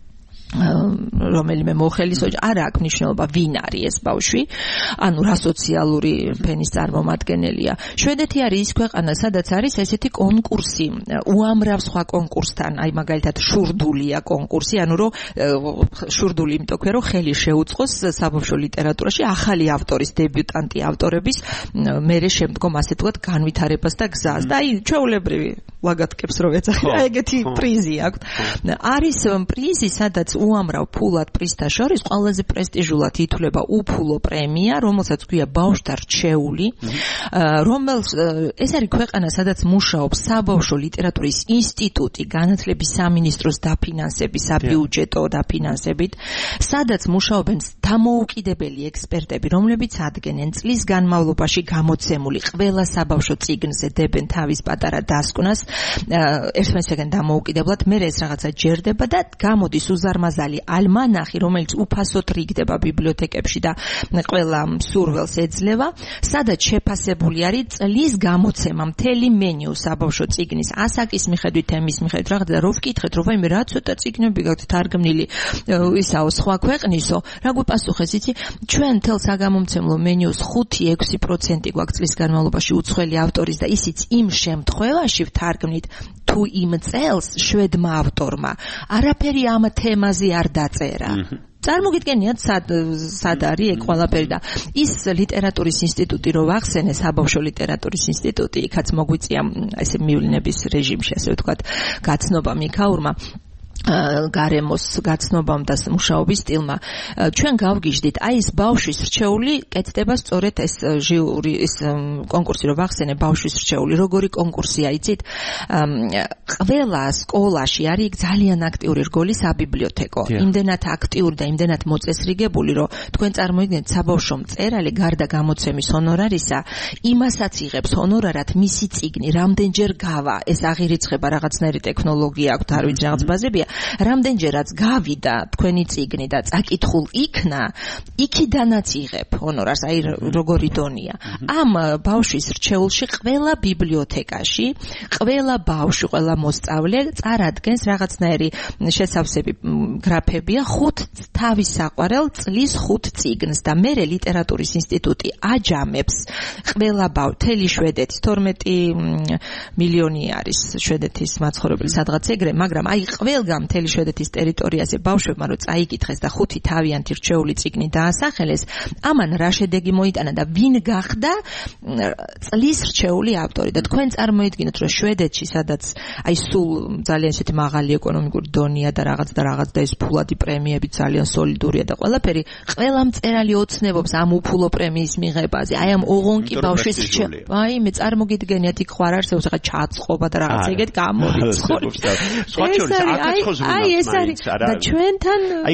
რომელიმე მოხელის ოჯახში, არ აქვს მნიშვნელობა ვინ არის ეს ბავშვი, ანუ რა სოციალური ფენის წარმომადგენელია. შვედეთი არის ის ქვეყანა, სადაც არის ესეთი კონკურსი, უამრავ სხვა კონკურსთან, აი მაგალითად შურდულია კონკურსი, ანუ რომ შურდული იმიტომ ქვია, რომ ხელი შეუწყოს საბავშვო ლიტერატურაში ახალი ავტორის, დებიუტანტი ავტორების მერე შემდგომ ასე თქვათ განვითარებას და გზას. და აი ჩვეულებრივი ლაგათკებს რო ეძახი, აი ეგეთი პრიზი აქვს. არის პრიზი, სადაც უამრავ ფულად პრიზთა შორის ყველაზე პრესტიჟულად ითვლება უფულო პრემია, რომელსაც ქვია ბავშვთა რჩეული, რომელს ეს არის ქვეყანა, სადაც მუშაობს საბავშვო ლიტერატურის ინსტიტუტი, განათლების სამინისტროს დაფინანსების, საბიუჯეტო დაფინანსებით, სადაც მუშაობენ დამოუკიდებელი ექსპერტები, რომლებიც ადგენენ წლის განმავლობაში გამოცემული ყველა საბავშვო წიგნზე, დებენ თავის პატარა დასკვნას, ერთმანეთისგან დამოუკიდებლად, მე ეს რაღაცა ჯერდება და გამოდის უზარმაზარი ალმანახი, რომელიც უფასოდ რიგდება ბიბლიოთეკებში და ყველა მსურველს ეძლევა, სადაც შეფასებული არის წლის გამოცემა, მთელი მენიუ საბავშვო წიგნის, ასაკის მიხედვით, თემის მიხედვით, რაღაც და რო ვკითხეთ, რომ ვაიმე რა ცოტა წიგნები გაქვთ თარგმნილი ისაო სხვა ქვეყნისო, რა გვიპასუხეს, იცი, ჩვენ მთელ საგამომცემლო მენიუს ხუთი ექვსი პროცენტი გვაქვს წლის განმავლობაში უცხოელი ავტორის და ისიც იმ შემთხვევაში ვთარგმნით თუ იმ წელს შვედმა ავტორმა არაფერი ამ თემაზე არ დაწერა. წარმოგიდგენიათ სად სად არის ეგ ყველაფერი და ის ლიტერატურის ინსტიტუტი რო ვახსენე, საბავშვო ლიტერატურის ინსტიტუტი, იქაც მოგვიწია ესე მივლინების რეჟიმში, ასე ვთქვათ, გაცნობა მიქაურმა გარემოს გაცნობამ და მუშაობის სტილმა. ჩვენ გავგიჟდით, აი ეს ბავშვის რჩეული კეთდება სწორედ ეს ჟიური, ეს კონკურსი რო ვახსენე, ბავშვის რჩეული, როგორი კონკურსია, იცით? ყველა სკოლაში არის ძალიან აქტიური რგოლი საბიბლიოთეკო. იმდენად აქტიური და იმდენად მოწესრიგებული, რომ თქვენ წარმოიდგინეთ, საბავშვო მწერალი გარდა გამოცემის ჰონორარისა, იმასაც იღებს ჰონორარად მისი წიგნი, რამდენჯერ გავა, ეს აღირიცხება რაღაცნაირი ტექნოლოგია აქვს, არ ვიცი რაღაც ბაზებია. რამდენჯერაც გავიდა თქვენი წიგნი და წაკითხულ იქნა, იქიდანაც იღებ ჰონორარს, აი როგორი დონია. ამ ბავშვის რჩეულში ყველა ბიბლიოთეკაში, ყველა ბავშვი, ყველა მოსწავლე წარადგენს რაღაცნაირი შესავსები გრაფებია ხუთ თავის საყვარელ წლის ხუთ წიგნს და მერე ლიტერატურის ინსტიტუტი აჯამებს ყველა ბავშვ, მთელი შვედეთის თორმეტი მილიონი არის შვედეთის მაცხოვრებელი სადღაც ეგრე, მაგრამ აი ყველგან მთელი შვედეთის ტერიტორიაზე ბავშვებმა რო წაიკითხეს და ხუთი თავიანთი რჩეული წიგნი დაასახელეს, ამან რა შედეგი მოიტანა და ვინ გახდა წლის რჩეული ავტორი. და თქვენ წარმოიდგინეთ, რომ შვედეთში, სადაც აი სულ ძალიან ისეთი მაღალი ეკონომიკური დონეა და რაღაც და რაღაც და ეს ფულადი პრემიები ძალიან სოლიდურია და ყველაფერი, ყველა მწერალი ოცნებობს ამ უფულო პრემიის მიღებაზე. აი ამ ოღონკი ბავშვის რჩეული. აი მე წარმოგიდგენიათ, იქ ხარ არსებობს რაღაც ჩაწყობა და რაღაც ეგეთ გამორიცხული. სხვა შორის აკაცხოს აი ეს არის და ჩვენთან აი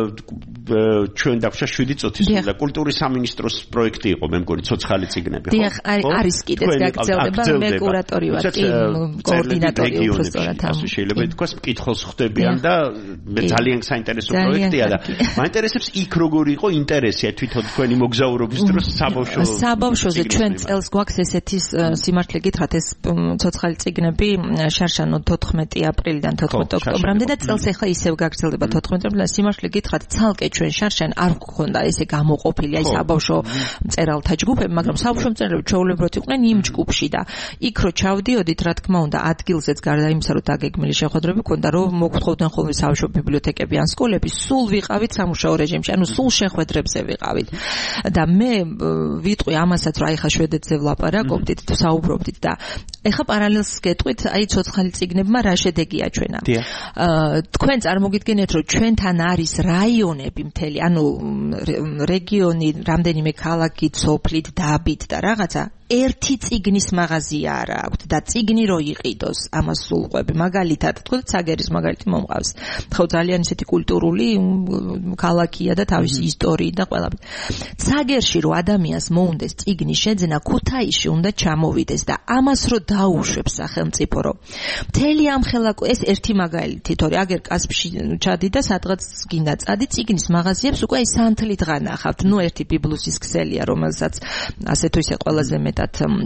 ჩვენ დაგვშა შვიდი წუთის და კულტურის სამინისტროს პროექტი იყო, მე მგონი ცოცხალი წიგნები, ხო? დიახ, არის კიდეც გაგრძელდება, მე კურატორი ვარ, კი, კოორდინატორი უბრალოდ ამ. შეიძლება ითქვას, მკითხოს ხდებიან და ძალიან საინტერესო პროექტია და მაინტერესებს იქ როგორი იყო ინტერესია თვითონ თქვენი მოგზაურობის დროს საბავშვო საბავშვოზე ჩვენ წელს გვაქვს ესეთი სიმართლე გითხრათ, ეს ცოცხალი წიგნები შარშანო თოთხმეტი აპრილიდან თოთხმეტი ოქტომბრამდე და წელს ახლა ისევ გაგრძელდება თოთხმეტი აპრილიდან, სიმართლე გითხრათ, ცალკე ჩვენ შარშან არ გქონდა ესე გამოყოფილი აი საბავშვო მწერალთა ჯგუფები, მაგრამ საბავშვო მწერლები ჩვეულებრივად იყვნენ იმ ჯგუფში და იქ რო ჩავდიოდით, რა თქმა უნდა, ადგილზეც გარდა იმისა, რომ დაგეგმილი შეხვედრები ქონდა, რომ მოგთხოვდნენ ხოლმე საბავშვო ბიბლიოთეკები ან სკოლები, სულ ვიყავით სამუშაო რეჟიმში, ანუ სულ შეხვედრებზე ვიყავით. და მე ვიტყვი ამასაც, რომ აი ხა შვედეთზე ვლაპარაკობდით, საუბრობდით და ეხა პარალელს გეტყვით, აი ცოცხალი წიგნებმა რა შედეგი აჩვენა. თქვენ წარმოგიდგენთ, რომ ჩვენთან არის რაიონები მთელი, ანუ რეგიონი, რამდენიმე ქალაქი, სოფლით, დაბით და რაღაცა ერთი წიგნის მაღაზია არ აქვს და წიგნი რო იყიდოს ამას სულყვები მაგალითად თქვა ცაგერის მაგალითი მომყავს ხო ძალიან ისეთი კულტურული ქალაქია და თავისი ისტორიით და ყველაფრით ცაგერში რო ადამიანს მოუნდეს წიგნის შეძენა ქუთაისში უნდა ჩამოვიდეს და ამას რო დაუშვებს სახელმწიფო რო მთელი ამ ხელაკო ეს ერთი მაგალითი თორე აგერ კასპში ჩადი და სადღაც გინდა წადი წიგნის მაღაზიებს უკვე ის სანთლით განახავთ ნუ ერთი ბიბლუსის ქსელია რომელსაც ასე თუ ისე ყველაზე მეტად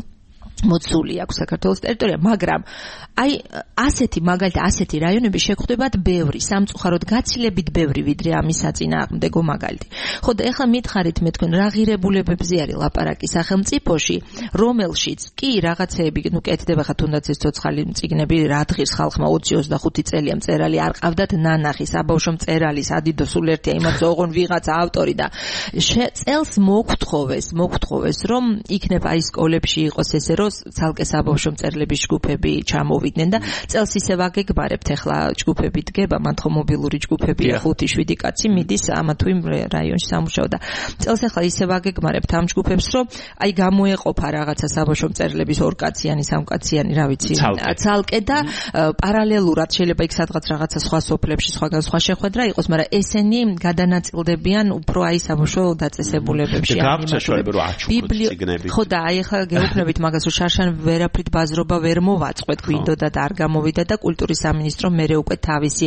მოცული აქვს საქართველოს ტერიტორია, მაგრამ აი ასეთი მაგალითად ასეთი რაიონები შეგხვდებათ ბევრი, სამწუხაროდ გაცილებით ბევრი ვიდრე ამის საწინააღმდეგო მაგალითი. ხო და ეხლა მითხარით მე თქვენ რა ღირებულებებზე არის ლაპარაკი სახელმწიფოში, რომელშიც კი რაღაცეები, ნუ კეთდება ხა თუნდაც ეს ცოცხალი წიგნები, რა დღის ხალხმა ოცი ოცდახუთი წელია მწერალი არ ყავდათ ნანახი, საბავშვო მწერალი, სადიდო სულ ერთია, იმათ ოღონ ვიღაცა ავტორი და წელს მოგთხოვეს, მოგთხოვეს რომ იქნება აი სკოლებში იყოს ესე რომ ცალკე საბავშვო მწერლების ჯგუფები ჩამოვიდნენ და წელს ისე ვაგეგმარებთ ახლა ჯგუფები დგება, მათო მობილური ჯგუფებია ხუთი შვიდი კაცი მიდის ამა თუ იმ რაიონში სამუშაო და წელს ახლა ისე ვაგეგმარებთ ამ ჯგუფებს რომ აი გამოეყოფა რაღაცა საბავშვო მწერლების ორკაციანი, სამკაციანი, რა ვიცი, ცალკე და პარალელურად შეიძლება იქ სადღაც რაღაცა სხვა სოფლებში სხვაგან სხვა შეხვედრა იყოს, მაგრამ ესენი გადანაწილდებიან უფრო აი საბავშვო დაწესებულებებში ხო და აი ახლა გეუბნებით მაგას რომ შარშან ვერაფრით ბაზრობა ვერ მოვაწყვეთ, გვინდოდა და არ გამოვიდა და კულტურის სამინისტრო მერე უკვე თავისი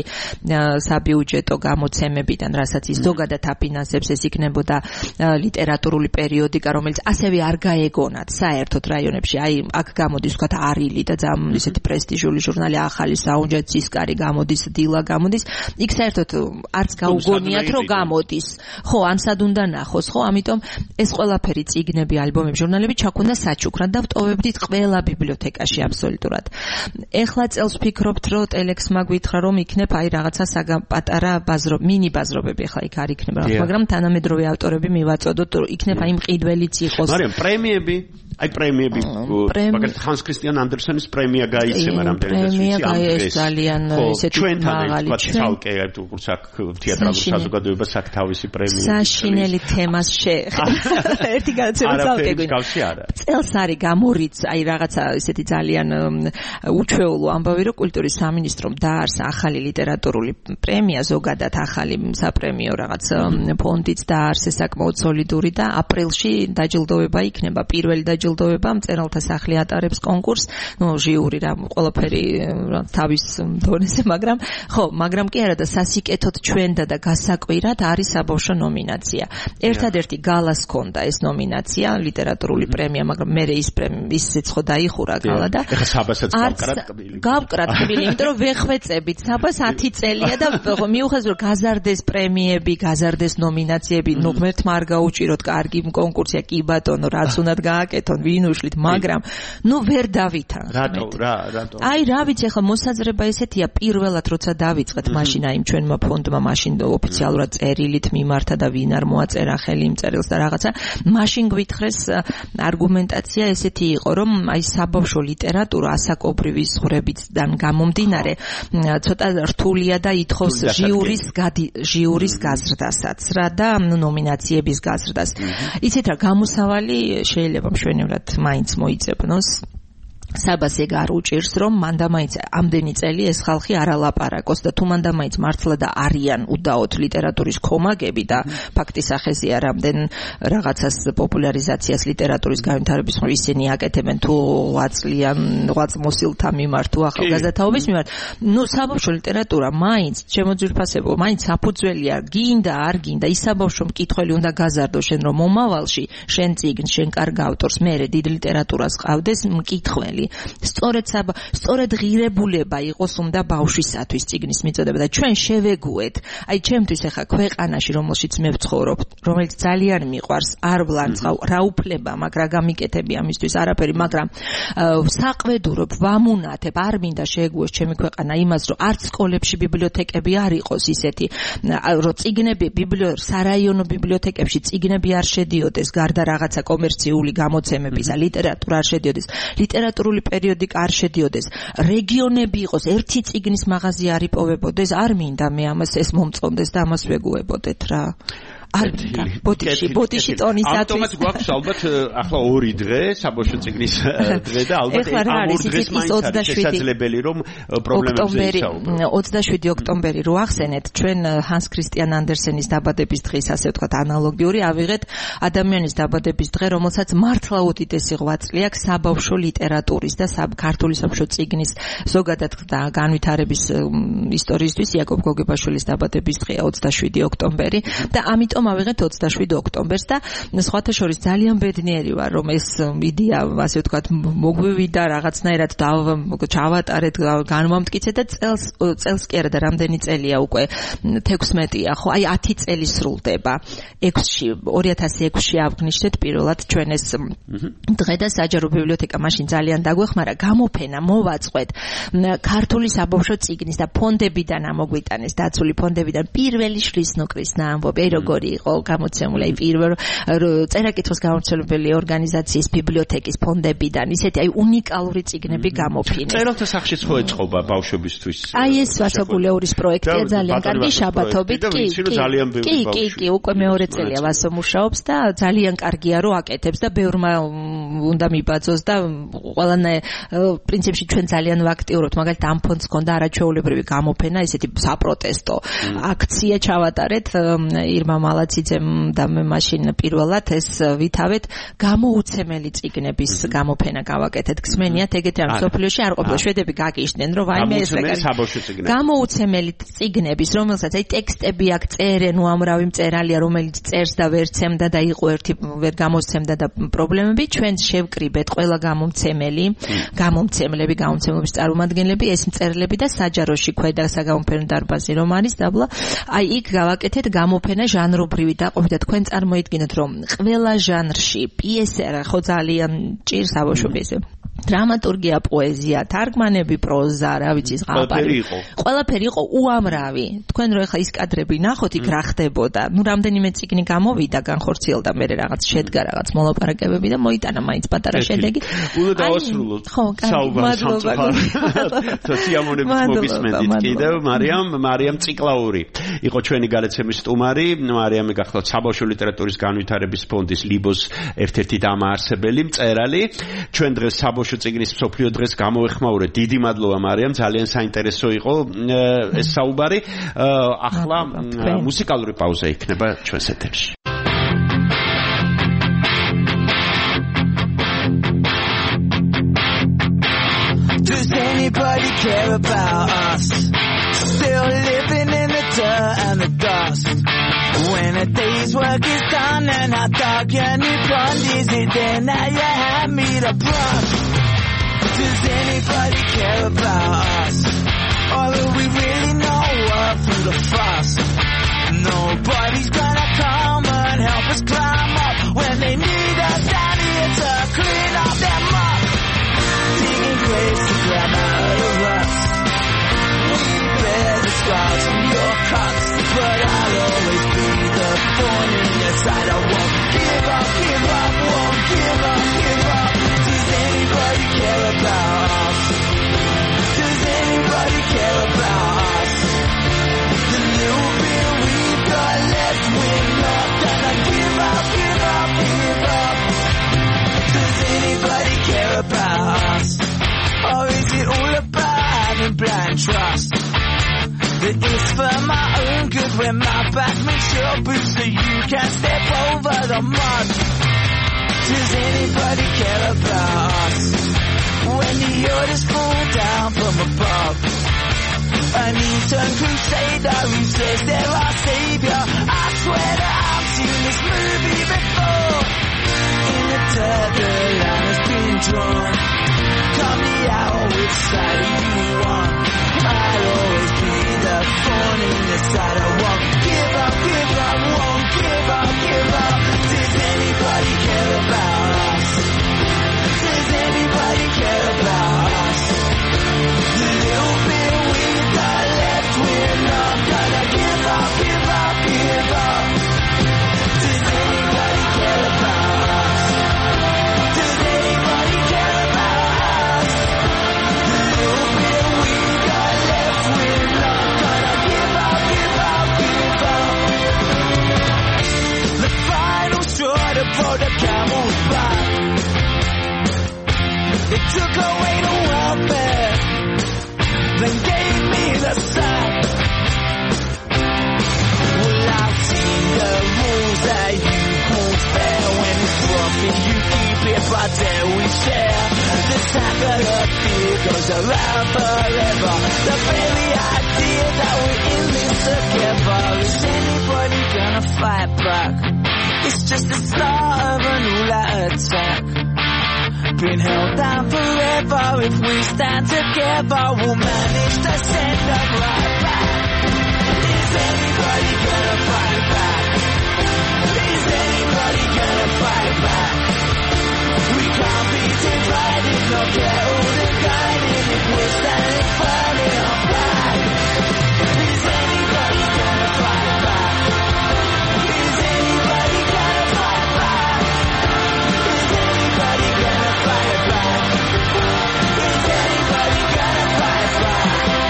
საბიუჯეტო გამოცემებიდან, რასაც ის ზოგადად აფინანსებს, ეს იქნებოდა ლიტერატურული პერიოდიკა, რომელიც ასევე არ გაეგონათ საერთოდ რაიონებში. აი აქ გამოდის ვთქვათ არილი და ძალიან ისეთი პრესტიჟული ჟურნალი ახალი საუნჯა ცისკარი გამოდის, დილა გამოდის. იქ საერთოდ არც გაუგონიათ რომ გამოდის. ხო, ამ სად უნდა ნახოს, ხო, ამიტომ ეს ყველაფერი წიგნები, ალბომები, ჟურნალები ჩაქონდა საჩუქრად და ვტოვებდით ყველა ბიბლიოთეკაში აბსოლუტურად. ეხლა წელს ვფიქრობთ, რომ ტელექსმა გვითხრა, რომ იქნებ აი რაღაცა პატარა ბაზრო, მინი ბაზრობები ახლა იქ არ იქნება, მაგრამ თანამედროვე ავტორები მივაწოდოთ, რომ იქნებ აი მყიდველიც იყოს. მაგრამ პრემიები, აი პრემიები, მაგალითად ჰანს კრისტიან ანდერსონის პრემია გაიცემა რამდენიმე პრემია გაიეს ძალიან ესეთი მაღალი ცალკე როგორც აქ თეატრალურ საზოგადოებას აქ თავისი პრემია. საშინელი თემას შეეხება. ერთი განაცემა ცალკე გვინდა. წელს არის გამორიც აი რაღაცა ესეთი ძალიან უჩვეულო ამბავი რომ კულტურის სამინისტრომ დაარსა ახალი ლიტერატურული პრემია ზოგადად ახალი საპრემიო რაღაც ფონდიც დაარსეს საკმაოდ სოლიდური და აპრილში დაჯილდოება იქნება პირველი დაჯილდოება მწერალთა სახლი ატარებს კონკურს ნუ ჟიური რა ყველაფერი თავის დონეზე მაგრამ ხო მაგრამ კი არა და სასიკეთოდ ჩვენდა და გასაკვირად არის საბავშვო ნომინაცია ერთადერთი გალას ჰქონდა ეს ნომინაცია ლიტერატურული პრემია მაგრამ მე ის ისიც ხო დაიხურა გალა და ეხა საბასაც გავკრათ კბილი გავკრათ კბილი იმიტომ რომ ვეხვეწებით საბას ათი წელია და მიუხედავად რომ გაზარდეს პრემიები გაზარდეს ნომინაციები ნუ ღმერთმა არ გაუჭიროთ კარგი კონკურსია კი ბატონო რაც უნდათ გააკეთონ ვინ უშლით მაგრამ ნუ ვერ დავითან რატო რა რატო აი რა ვიცი ეხლა მოსაზრება ესეთია პირველად როცა დავიწყეთ მაშინ აი ჩვენმა ფონდმა მაშინ ოფიციალურად წერილით მიმართა და ვინ არ მოაწერა ხელი იმ წერილს და რაღაცა მაშინ გვითხრეს არგუმენტაცია ესეთი იყო რომ აი საბავშვო ლიტერატურა ასაკობრივი ზღვრებიდან გამომდინარე ცოტა რთულია და ითხოვს ჟიურის ჟიურის გაზრდასაც რა და ნომინაციების გაზრდას იცით რა გამოსავალი შეიძლება მშვენივრად მაინც მოიწებნოს საბას ეგ არ უჭირს რომ მანდა მაინც ამდენი წელი ეს ხალხი არ ალაპარაკოს და თუ მანდა მაინც მართლა და არიან უდაოდ ლიტერატურის კომაგები და ფაქტის ახეზია რამდენ რაღაცას პოპულარიზაციას ლიტერატურის განვითარების მხრივ ისინი აკეთებენ თუ ღვაწლიან ღვაწლმოსილთა მიმართ თუ ახალგაზრდაობის მიმართ ნუ საბავშვო ლიტერატურა მაინც შემოძვირფასებო მაინც საფუძველია გინდა არ გინდა ის საბავშვო მკითხველი უნდა გაზარდო შენ რომ მომავალში შენ წიგნს შენ კარგ ავტორს მე დიდ ლიტერატურას ყავდეს მკითხველი მიღწეული. სწორედ საბა, სწორედ ღირებულება იყოს უნდა ბავშვისათვის წიგნის მიწოდება და ჩვენ შევეგუეთ. აი ჩემთვის ახლა ქვეყანაში, რომელშიც მე ვცხოვრობ, რომელიც ძალიან მიყვარს, არ ვლანწყავ, რა უფლება მაქვს, რა გამიკეთები ამისთვის არაფერი, მაგრამ საყვედურობ, ვამუნათებ, არ მინდა შეეგუოს ჩემი ქვეყანა იმას, რომ არც სკოლებში ბიბლიოთეკები არ იყოს ისეთი, რომ წიგნები ბიბლიო სარაიონო ბიბლიოთეკებში წიგნები არ შედიოდეს, გარდა რაღაცა კომერციული გამოცემებისა, ლიტერატურა არ შედიოდეს, ლიტერატურული პერიოდიკა არ შედიოდეს, რეგიონები იყოს, ერთი წიგნის მაღაზია არ იპოვებოდეს, არ მინდა მე ამას ეს მომწონდეს და ამას ვეგუებოდეთ რა. არ მინდა ბოდიში ბოდიში ტონისათვის ავტომატ გვაქვს ალბათ ახლა ორი დღე საბავშვო წიგნის დღე და ალბათ ამ ორ დღეს მაინც შესაძლებელი რომ პრობლემებზე ისაუბროთ. ოცდაშვიდი ოქტომბერი რო ახსენეთ, ჩვენ ჰანს ქრისტიან andersenis დაბადების დღის ასე ვთქვათ ანალოგიური ავიღეთ ადამიანის დაბადების დღე, რომელსაც მართლა უდიდესი ღვაწლი აქვს საბავშვო ლიტერატურის და ქართული საბავშვო წიგნის ზოგადად განვითარების ისტორიისთვის. იაკობ გოგებაშვილის დაბადების დღეა ოცდაშვიდი ოქტომბერი და ამიტომ ავიღეთ ოცდაშვიდი ოქტომბერს და სხვათა შორის ძალიან ბედნიერი ვარ, რომ ეს იდეა ასე ვთქვათ მოგვივიდა რაღაცნაირად ჩავატარეთ, განვამტკიცეთ და წელს წელს კი არა და რამდენი წელია უკვე თექვსმეტია ხო, აი ათი წელი სრულდება. ექვსში ორი ათასი ექვსში აღნიშნეთ პირველად ჩვენ ეს დღე და საჯარო ბიბლიოთეკა მაშინ ძალიან დაგვეხმარა, გამოფენა მოვაწყვეთ ქართული საბავშვო წიგნის და ფონდებიდან ამოგვიტანეს, დაცული ფონდებიდან პირველი შრისნუკრის ნაამბობი, აი როგორი იყო გამოცემული, აი პირველ წერა-კითხვის გამომცემლებელი ორგანიზაციის ბიბლიოთეკის ფონდებიდან ისეთი აი უნიკალური წიგნები გამოფინეს. წერალთა სახშიც ხო ეწყობა ბავშვებისთვის? აი ეს ვასოგულეურის პროექტია ძალიან კარგი შაბათობით, კი, კი, კი, კი, უკვე მეორე წელია ვასო მუშაობს და ძალიან კარგია რომ აკეთებს და ბევრმა უნდა მიბაძოს და ყველანაირ პრინციპში ჩვენ ძალიან ვაქტიურობთ, მაგალითად ამ ფონდს ჰქონდა არაჩვეულებრივი გამოფენა, ესეთი საპროტესტო აქცია ჩავატარეთ ირმა მალაციძემ და მე მაშინ პირველად ეს ვითავეთ გამოუცემელი წიგნების გამოფენა გავაკეთეთ. გსმენიათ ეგეთი ამ სოფლიოში არ ყოფილა, შვედები გაგიშდნენ რომ ვაიმე ეს გამოუცემელი წიგნების, რომელსაც აი ტექსტები აქ წერენ, უამრავი მწერალია, რომელიც წერს და ვერ ცემდა და იყო ერთი ვერ გამოსცემდა და პრობლემები, ჩვენ შევკრიბეთ ყველა გამომცემელი, გამომცემლები, გამომცემლობის წარმომადგენლები, ეს მწერლები და საჯაროში ქვედა საგამოფენო დარბაზი რომ არის დაბლა, აი იქ გავაკეთეთ გამოფენა ჟანრობრივი დაყოფით და თქვენ წარმოიდგინოთ რომ ყველა ჟანრში პიესა რა ხო ძალიან ჭირს საბავშვო პიესა, დრამატურგია, პოეზია, თარგმანები, პროზა, რა ვიცი, ზღაპარი. ყველაფერი იყო უამრავი. თქვენ რო ეხლა ის კადრები ნახოთ, იქ რა ხდებოდა. ნუ რამდენიმე წიგნი გამოვიდა, განხორციელდა, მე რაღაც შედგა რაღაც მოლაპარაკებები და მოიტანა მაინც პატარა შედეგი. უნდა დავასრულოთ. საუბარს სამწუხაროდ. სიამოვნებით მოგისმენთ კიდევ მარიამ, მარიამ ციკლაური. იყო ჩვენი გადაცემის სტუმარი, მარიამი გახლავთ საბავშვო ლიტერატურის განვითარების ფონდის ლიბოს ერთ-ერთი დამაარსებელი, მწერალი. ჩვენ დღეს საბავშვო წიგნის მსოფლიო დღეს გამოვეხმაურეთ. დიდი მადლობა მარიამ, ძალიან საინტერესო იყო ეს საუბარი. ახლა მუსიკალური პაუზა იქნება ჩვენს ეთერში. Does anybody care about us? Still living in the dirt and the dust. When a day's work is done and how dark your new front is it then that you hand me the brush? Does anybody care about us? Or do we really know what through the fuss? Nobody's gonna come and help us climb up when they need us down here to clean up their muck. Digging graves to grab out of the rust. We bear the scars from your cuts, but I'll always be the thorn in your side. I won't give up, give up, won't give up, give up. Does anybody care about us? Does anybody care about us? The little bit we've got left, we're not gonna give up, give up, give up. Does anybody care about us? Or is it all about having blind trust? That it's for my own good when my back makes your boots so you can step over the mud. Does anybody care about us? When the orders fall down from above, an Eastern crusader who says they're our savior. I swear that I've seen this movie before. In the dirt the line has been drawn. tell me out which side you want. I'll always be the thorn in the side. I won't give up, give up, won't give up, give up. Does anybody care about us? Does anybody care about us? The little bit we got left, we're not gonna give up, give up, give up. Does anybody care about us? Does anybody care about us? The little bit we got left, we're not gonna give up, give up, give up. The final straw to pull the camel's back. They took away the welfare, then gave me the sack. Well, I've seen the rules that you hold fair. When it's rough and you keep it, but then we share. The sack of the fear goes around forever. The very idea that we're in this together. Is anybody gonna fight back? It's just the start of a new attack. Been held down forever. If we stand together, we'll manage to send them right back. Is anybody gonna fight back? Is anybody gonna fight back? We can't be divided, nor get all divided. If we're standing firm in our flag. Is anybody gonna fight back? Is anybody gonna fight back? Is anybody gonna fight back? Is anybody gonna fight back?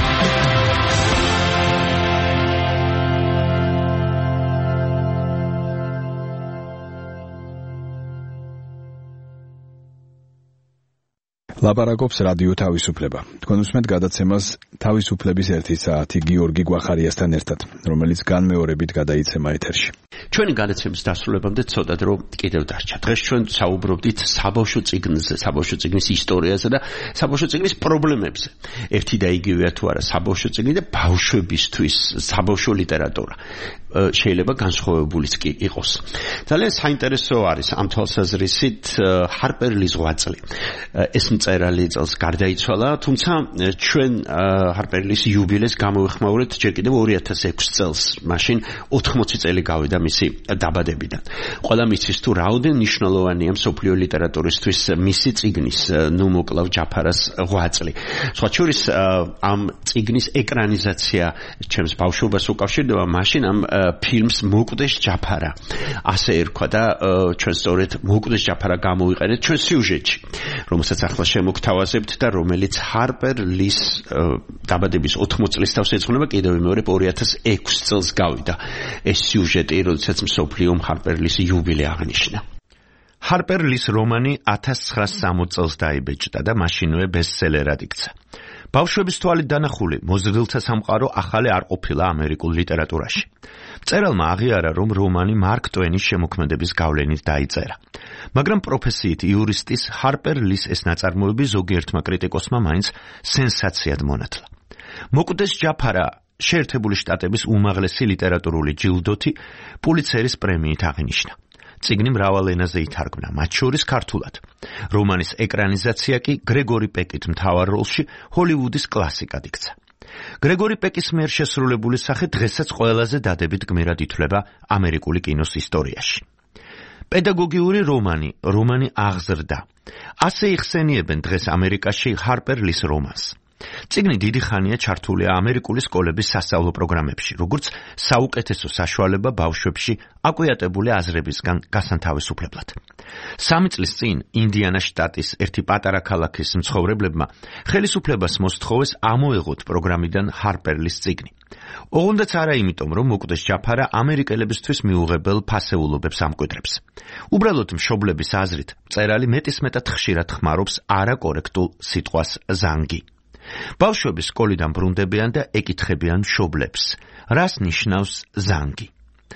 ლაპარაკობს რადიო თავისუფლება. თქვენ უსმენთ გადაცემას თავისუფლების ერთი საათი გიორგი გვახარიასთან ერთად, რომელიც განმეორებით გადაიცემა ეთერში. ჩვენი გადაცემის დასრულებამდე ცოტა დრო კიდევ დარჩა. დღეს ჩვენ საუბრობდით საბავშვო წიგნზე, საბავშვო წიგნის ისტორიაზე და საბავშვო წიგნის პრობლემებზე. ერთი და იგივეა თუ არა საბავშვო წიგნი და ბავშვებისთვის საბავშვო ლიტერატურა. შეიძლება განსხვავებულიც კი იყოს. ძალიან საინტერესო არის ამ თვალსაზრისით ჰარპერ ლის ღვაწლი. ეს მწერალი წელს გარდაიცვალა, თუმცა ჩვენ ჰარპერ ლის იუბილეს გამოვიხმაურეთ ჯერ კიდევ ორი ათას ექვსი წელს, მაშინ ოთხმოცი წელი გავიდა მისი დაბადებიდან. ყველა მიცის თუ რაოდენ მნიშვნელოვანია მსოფლიო ლიტერატურისთვის მისი წიგნის ნუ მოკლავ ჯაფარას ღვაწლი. სხვა შორის ამ წიგნის ეკრანიზაცია ჩემს ბავშვობას უკავშირდება მაშინ ამ ფილმს მოკვდეს ჯაფარა. ასე ერქვა და ჩვენ სწორედ მოკვდეს ჯაფარა გამოვიყენეთ ჩვენ სიუჟეტში, რომელსაც ახლა შემოგთავაზებთ და რომელიც ჰარპერ ლის დაბადების ოთხმოცი წლის თავს ეძღვნება, კიდევ მეორე ორი ათას ექვსი წელს გავიდა ეს სიუჟეტი, როდესაც მსოფლიომ ჰარპერ ლის იუბილე აღნიშნა. ჰარპერ ლის რომანი ათას ცხრაას სამოცი წელს დაიბეჭდა და მაშინვე ბესტსელერად იქცა. ბავშვების თვალით დანახული მოზრდილთა სამყარო ახალი არ ყოფილა ამერიკულ ლიტერატურაში. მწერალმა აღიარა, რომ რომანი მარკ ტვენის შემოქმედების გავლენით დაიწერა. მაგრამ პროფესიით იურისტის ჰარპერ ლის ეს ნაწარმოები ზოგიერთმა კრიტიკოსმა მაინც სენსაციად მონათლა. მოკვდეს ჯაფარა შეერთებული შტატების უმაღლესი ლიტერატურული ჯილდოთი პულიცერის პრემიით აღინიშნა. წიგნი მრავალ ენაზე ითარგმნა, მათ შორის ქართულად. რომანის ეკრანიზაცია კი გრეგორი პეკით მთავარ როლში ჰოლივუდის კლასიკად იქცა. გრეგორი პეკის მიერ შესრულებული სახე დღესაც ყველაზე დადებით გმირად ითვლება ამერიკული კინოს ისტორიაში. პედაგოგიური რომანი, რომანი აღზრდა. ასე იხსენიებენ დღეს ამერიკაში ჰარპერ ლის რომანს. წიგნი დიდი ხანია ჩართულია ამერიკული სკოლების სასწავლო პროგრამებში, როგორც საუკეთესო საშუალება ბავშვებში აკვიატებული აზრებისგან გასანთავისუფლებლად. სამი წლის წინ ინდიანას შტატის ერთი პატარა ქალაქის მცხოვრებლებმა ხელისუფლებას მოსთხოვეს ამოეღოთ პროგრამიდან ჰარპერ ლის წიგნი. ოღონდაც არა იმიტომ, რომ მოკვდეს ჯაფარა ამერიკელებისთვის მიუღებელ ფასეულობებს ამკვიდრებს. უბრალოდ მშობლების აზრით, მწერალი მეტისმეტად ხშირად ხმარობს არაკორექტულ სიტყვას ზანგი. ბავშვები სკოლიდან ბრუნდებიან და ეკითხებიან მშობლებს, რას ნიშნავს ზანგი.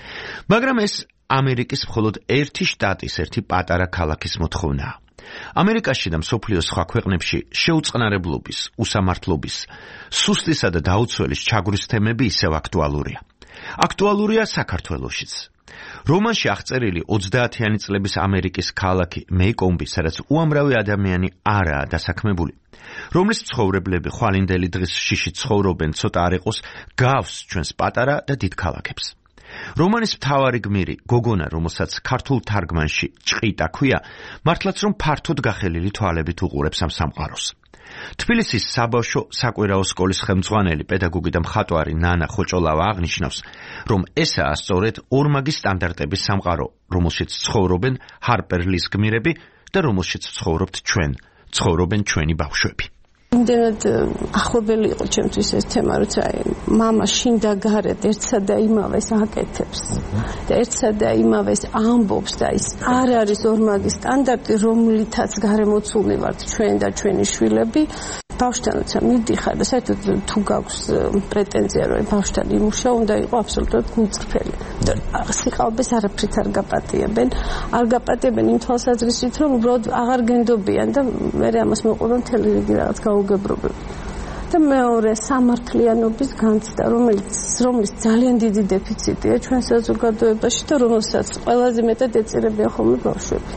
მაგრამ ეს ამერიკის მხოლოდ ერთი შტატის, ერთი პატარა ქალაქის მოთხოვნაა. ამერიკაში და მსოფლიოს სხვა ქვეყნებში შეუწყნარებლობის, უსამართლობის, სუსტისა და დაუცველის ჩაგვრის თემები ისევ აქტუალურია. აქტუალურია საქართველოშიც. რომანში აღწერილი ოცდაათიანი წლების ამერიკის ქალაქი მეიკომბი, სადაც უამრავი ადამიანი არაა დასაქმებული, რომლის ცხოვრებლები ხვალინდელი დღის შიში ცხოვრობენ, ცოტა არ იყოს გავს ჩვენს პატარა და დიდ ქალაქებს. რომანის მთავარი გმირი, გოგონა, რომელსაც ქართულ თარგმანში ჭყიტა ქვია, მართლაც რომ ფართოდ გახელილი თვალებით უყურებს ამ სამყაროს. თბილისის საბავშვო საკვირაო სკოლის ხელმძღვანელი, პედაგოგი და მხატვარი ნანა ხოჭოლავა აღნიშნავს, რომ ესაა სწორედ ორმაგი სტანდარტების სამყარო, რომელშიც ცხოვრობენ ჰარპერ ლის გმირები და რომელშიც ცხოვრობთ ჩვენ, ცხოვრობენ ჩვენი ბავშვები. იმდენად ახლობელი იყო ჩემთვის ეს თემა, როცა მამა შინდა გარეთ ერთსა და იმავეს აკეთებს და ერთსა და იმავეს ამბობს და ის არ არის ორმაგი სტანდარტი, რომლითაც გარემოცულნი ვართ ჩვენ და ჩვენი შვილები. ბავშვთან როცა მიდიხარ და საერთოდ თუ გაქვს პრეტენზია, რომ ბავშვთან იმუშაო, უნდა იყოს აბსოლუტურად გულწრფელი. სიყალბეს არაფრით არ გაპატიებენ, არ გაპატიებენ იმ თვალსაზრისით, რომ უბრალოდ აღარ გენდობიან და მე ამას მოყვება მთელი რიგი რაღაც გაუგებრობები. და მეორე სამართლიანობის განცდა, რომელიც რომლის ძალიან დიდი დეფიციტია ჩვენ საზოგადოებაში და რომელსაც ყველაზე მეტად ეწირებიან ხოლმე ბავშვები.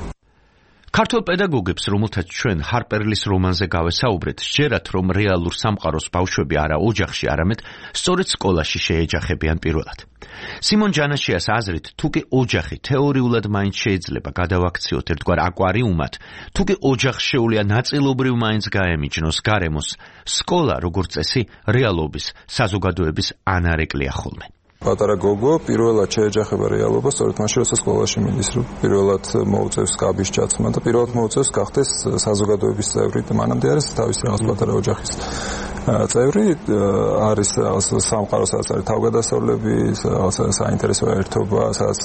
ქართულ პედაგოგებს, რომელთაც ჩვენ ჰარპერლის რომანზე გავესაუბრეთ, სჯერათ, რომ რეალურ სამყაროს ბავშვები არა ოჯახში, არამედ სწორედ სკოლაში შეეჯახებიან პირველად. სიმონ ჯანაშიას აზრით, თუკი ოჯახი თეორიულად მაინც შეიძლება გადავაქციოთ ერთგვარ აკვარიუმად, თუკი ოჯახშეულია ნაწილობრივ მაინც გაემიჯნოს გარემოს, სკოლა, როგორც წესი, რეალობის, საზოგადოების ანარეკლია ხოლმე. პატარა გოგო პირველად შეეჯახება რეალობას, სწორედ მაშინ როცა სკოლაში მიდის, რომ პირველად მოუწევს კაბის ჩაცმა და პირველად მოუწევს გახდეს საზოგადოების წევრი და მანამდე არის თავისი რაღაც პატარა ოჯახის წევრი, არის სამყარო, სადაც არის თავგადასავლები, რაღაც საინტერესო ერთობა, სადაც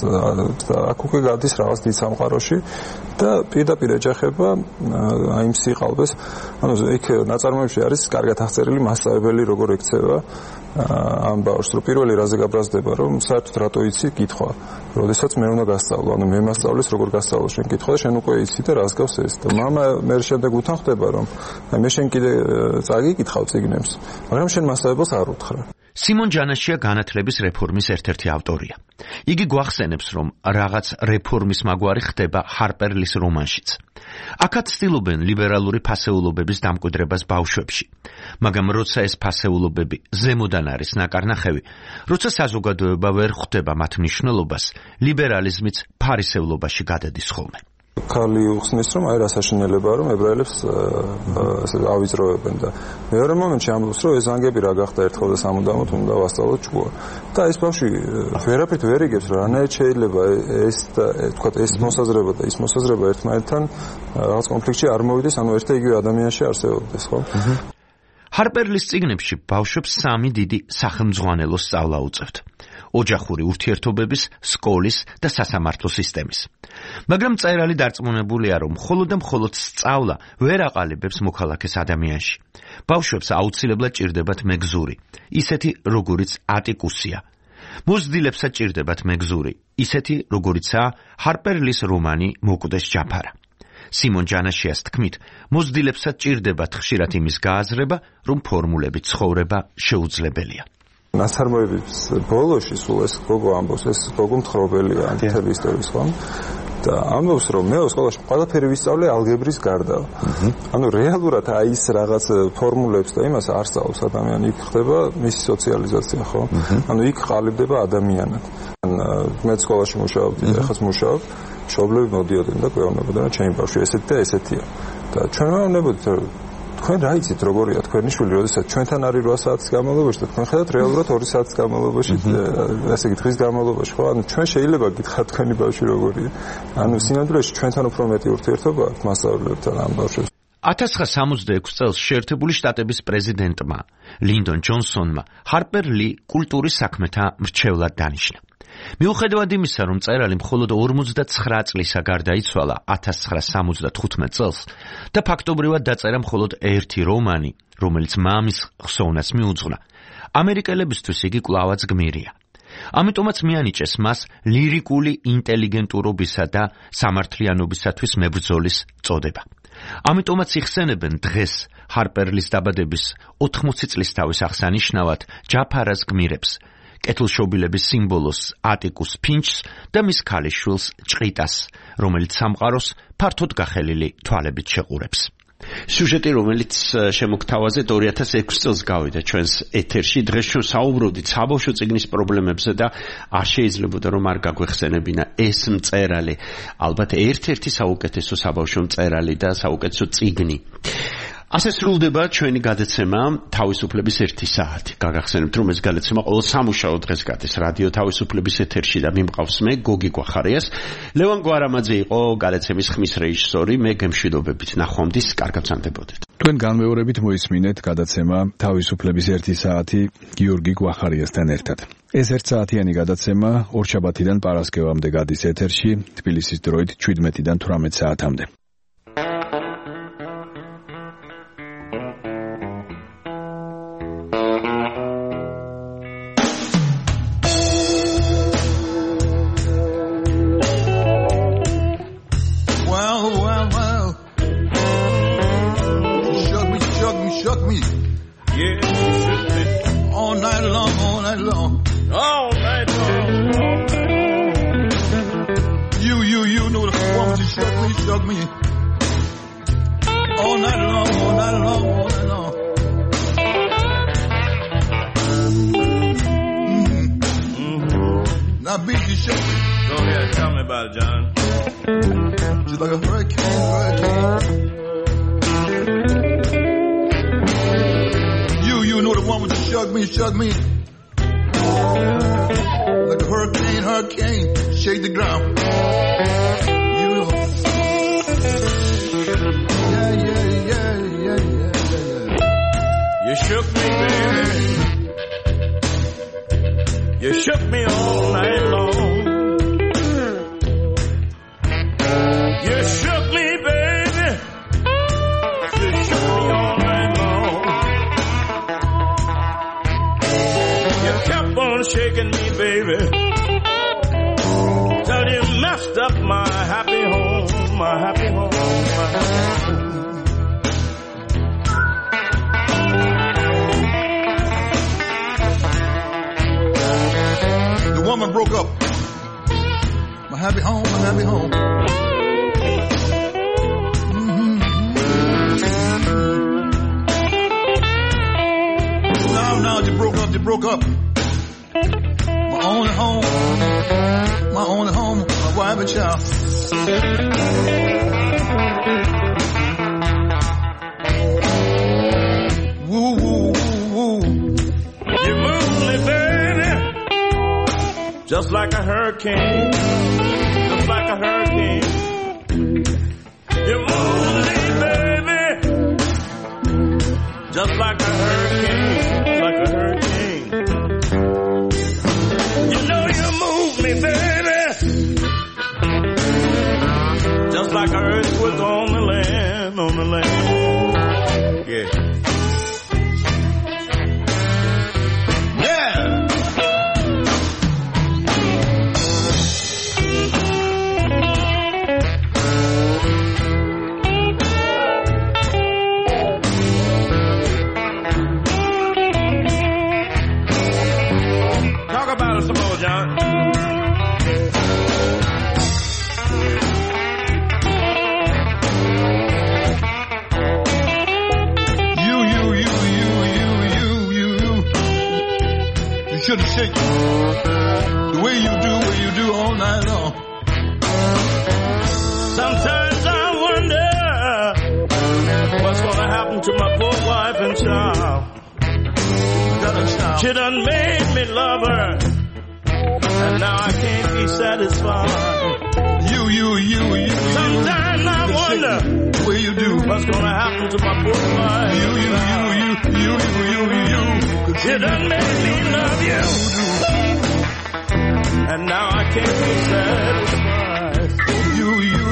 აქ უკვე გადის რაღაც დიდ სამყაროში და პირდაპირ ეჯახება აი იმ სიყალბეს. ანუ იქ ნაწარმოებში არის კარგად აღწერილი მასწავლებელი როგორ ექცევა ამ ბავშვს, რომ პირველი რაზე გაბრაზდება, რომ საერთოდ რატო იცი კითხვა, როდესაც მე უნდა გასწავლო, ანუ მე მასწავლის როგორ გასწავლო შენ კითხვა და შენ უკვე იცი და რას გავს ეს და მამა მე შემდეგ უთანხდება, რომ აი მე შენ კიდე წაგიკითხავ წიგნებს, მაგრამ შენ მასწავლებელს არ უთხრა. სიმონ ჯანაშია განათლების რეფორმის ერთ-ერთი ავტორია. იგი გვახსენებს, რომ რაღაც რეფორმის მაგვარი ხდება ჰარპერ ლის რომანშიც. აქაც ცდილობენ ლიბერალური ფასეულობების დამკვიდრებას ბავშვებში. მაგრამ როცა ეს ფასეულობები ზემოდან არის ნაკარნახევი, როცა საზოგადოება ვერ ხვდება მათ მნიშვნელობას, ლიბერალიზმიც ფარისევლობაში გადადის ხოლმე. ქალი უხსნის, რომ აი რა საშინელებაა, რომ ებრაელებს ასე ავიწროვებენ და მეორე მომენტში ამბობს, რომ ეს ზანგები რა გახდა ერთხელ და სამუდამოდ უნდა ვასწავლოთ ჭკუა. და ეს ბავშვი ვერაფრით ვერ იგებს, რომ რანაირად შეიძლება ეს და თქვა ეს მოსაზრება და ის მოსაზრება ერთმანეთთან რაღაც კონფლიქტში არ მოვიდეს, ანუ ერთ და იგივე ადამიანში არსებობდეს, ხო? ჰარპერ ლის წიგნებში ბავშვებს სამი დიდი სახელმძღვანელო სწავლა უწევთ. ოჯახური ურთიერთობების, სკოლის და სასამართლო სისტემის. მაგრამ მწერალი დარწმუნებულია, რომ მხოლოდ და მხოლოდ სწავლა ვერ აყალიბებს მოქალაქეს ადამიანში. ბავშვებს აუცილებლად ჭირდებათ მეგზური, ისეთი როგორიც ატიკუსია. მოზრდილებსაც ჭირდებათ მეგზური, ისეთი როგორიცაა ჰარპერ ლის რომანი მოკვდეს ჯაფარა. სიმონ ჯანაშიას თქმით, მოზრდილებსაც ჭირდებათ ხშირად იმის გააზრება, რომ ფორმულები ცხოვრება შეუძლებელია. ნაწარმოების ბოლოში სულ ეს გოგო ამბობს, ეს გოგო მთხრობელია მთელი ისტორიის, ხო? და ამბობს, რომ მე სკოლაში ყველაფერი ვისწავლე ალგებრის გარდა. ანუ რეალურად აი ის რაღაც ფორმულებს და იმას არ სწავლობს ადამიანი, იქ ხდება მისი სოციალიზაცია, ხო? ანუ იქ ყალიბდება ადამიანად. მე სკოლაში მუშაობდი და ახაც მუშაობ, მშობლები მოდიოდნენ და გვეუბნებოდნენ, რომ ჩემი ბავშვი ესეთი და ესეთია. და ჩვენ ვეუბნებოდით, რომ თქვენ რა იცით როგორია თქვენი შვილი, როდესაც ჩვენთან არის რვა საათის განმავლობაში და თქვენ ხედავთ რეალურად ორი საათის განმავლობაში, ასე იგი დღის განმავლობაში, ხო? ანუ ჩვენ შეიძლება გითხრათ თქვენი ბავშვი როგორია. ანუ სინამდვილეში ჩვენთან უფრო მეტი ურთიერთობა აქვს მასწავლებლებთან ამ ბავშვებს. ათას ცხრაასა სამოცდაექვსი წელს შეერთებული შტატების პრეზიდენტმა ლინდონ ჯონსონმა ჰარპერ ალი კულტურის საქმეთა მრჩევლად დანიშნა. მიუხედავად იმისა, რომ მწერალი მხოლოდ ორმოცდაცხრა წლისა გარდაიცვალა ათას ცხრაასა სამოცდათხუთმეტ წელს და ფაქტობრივად დაწერა მხოლოდ ერთი რომანი, რომელიც მამის ხსოვნას მიუძღვნა, ამერიკელებისთვის იგი კვლავაც გმირია. ამიტომაც მიანიჭეს მას ლირიკული ინტელიგენტურობისა და სამართლიანობისათვის მებრძოლის წოდება. ამიტომაც იხსენებენ დღეს ჰარპერ ლის დაბადების ოთხმოცი წლის თავის აღსანიშნავად ჯაფარას გმირებს, კეთილშობილების სიმბოლოს ატიკუს ფინჩს და მის ქალიშვილს ჭყიტას, რომელიც სამყაროს ფართოდ გახელილი თვალებით შეყურებს. სიუჟეტი, რომელიც შემოგთავაზეთ ორი ათას ექვსი წელს გავიდა ჩვენს ეთერში. დღეს ჩვენ საუბრობდით საბავშვო წიგნის პრობლემებზე და არ შეიძლებოდა რომ არ გაგვეხსენებინა ეს მწერალი. ალბათ ერთ-ერთი საუკეთესო საბავშვო მწერალი და საუკეთესო წიგნი. ასე სრულდება ჩვენი გადაცემა თავისუფლების ერთი საათი. გაგახსენებთ რომ ეს გადაცემა ყოველ სამუშაო დღეს გადის რადიო თავისუფლების ეთერში და მიმყავს მე გოგი გვახარიას. ლევან გვარამაძე იყო გადაცემის ხმის რეჟისორი. მე გემშვიდობებით ნახვამდის, კარგად ვსანდებოდეთ. თქვენ განმეორებით მოისმინეთ გადაცემა თავისუფლების ერთი საათი გიორგი გვახარიასთან ერთად. ეს ერთსაათიანი გადაცემა ორშაბათიდან პარასკევამდე გადის ეთერში, თბილისის დროით შვიდმეტიდან თვრამეტ საათამდე. Just like a hurricane, just like a hurricane. You move me, baby, just like a hurricane, like a hurricane. You know you move me, baby, just like an earthquake on the land, on the land. Yeah. John. You, you, you, you, you, you, you, you. You shouldn't shake the way you do, way you do all night long. Sometimes I wonder what's gonna happen to my poor wife and child. She done made me love her, and now I can't be satisfied. You, you, you, you. Sometimes I wonder what you do. What's gonna happen to my poor wife? You, you, you, you, you, you, you, you. You done made me love you, and now I can't be satisfied. You, you, you.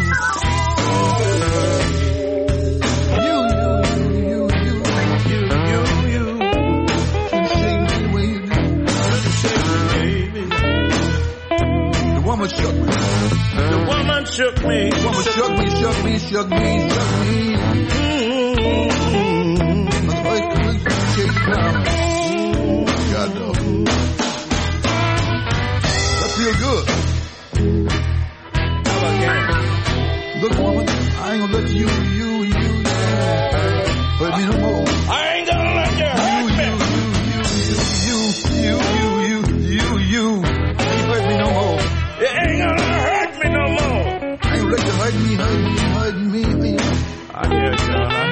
The woman shook me. The woman shook me. The woman shook me, shook me, shook me, shook me. Mm-hmm. God knows. That feel good. How about that? Look, woman, I ain't gonna let you, you, you, you. hurt me no more. I ain't gonna let you hurt me. You, you, you, you, you, you, ain't hurt me no more. You ain't gonna hurt me no more. I ain't gonna let you hurt me, hurt me, hurt me, me. I hear you, John. I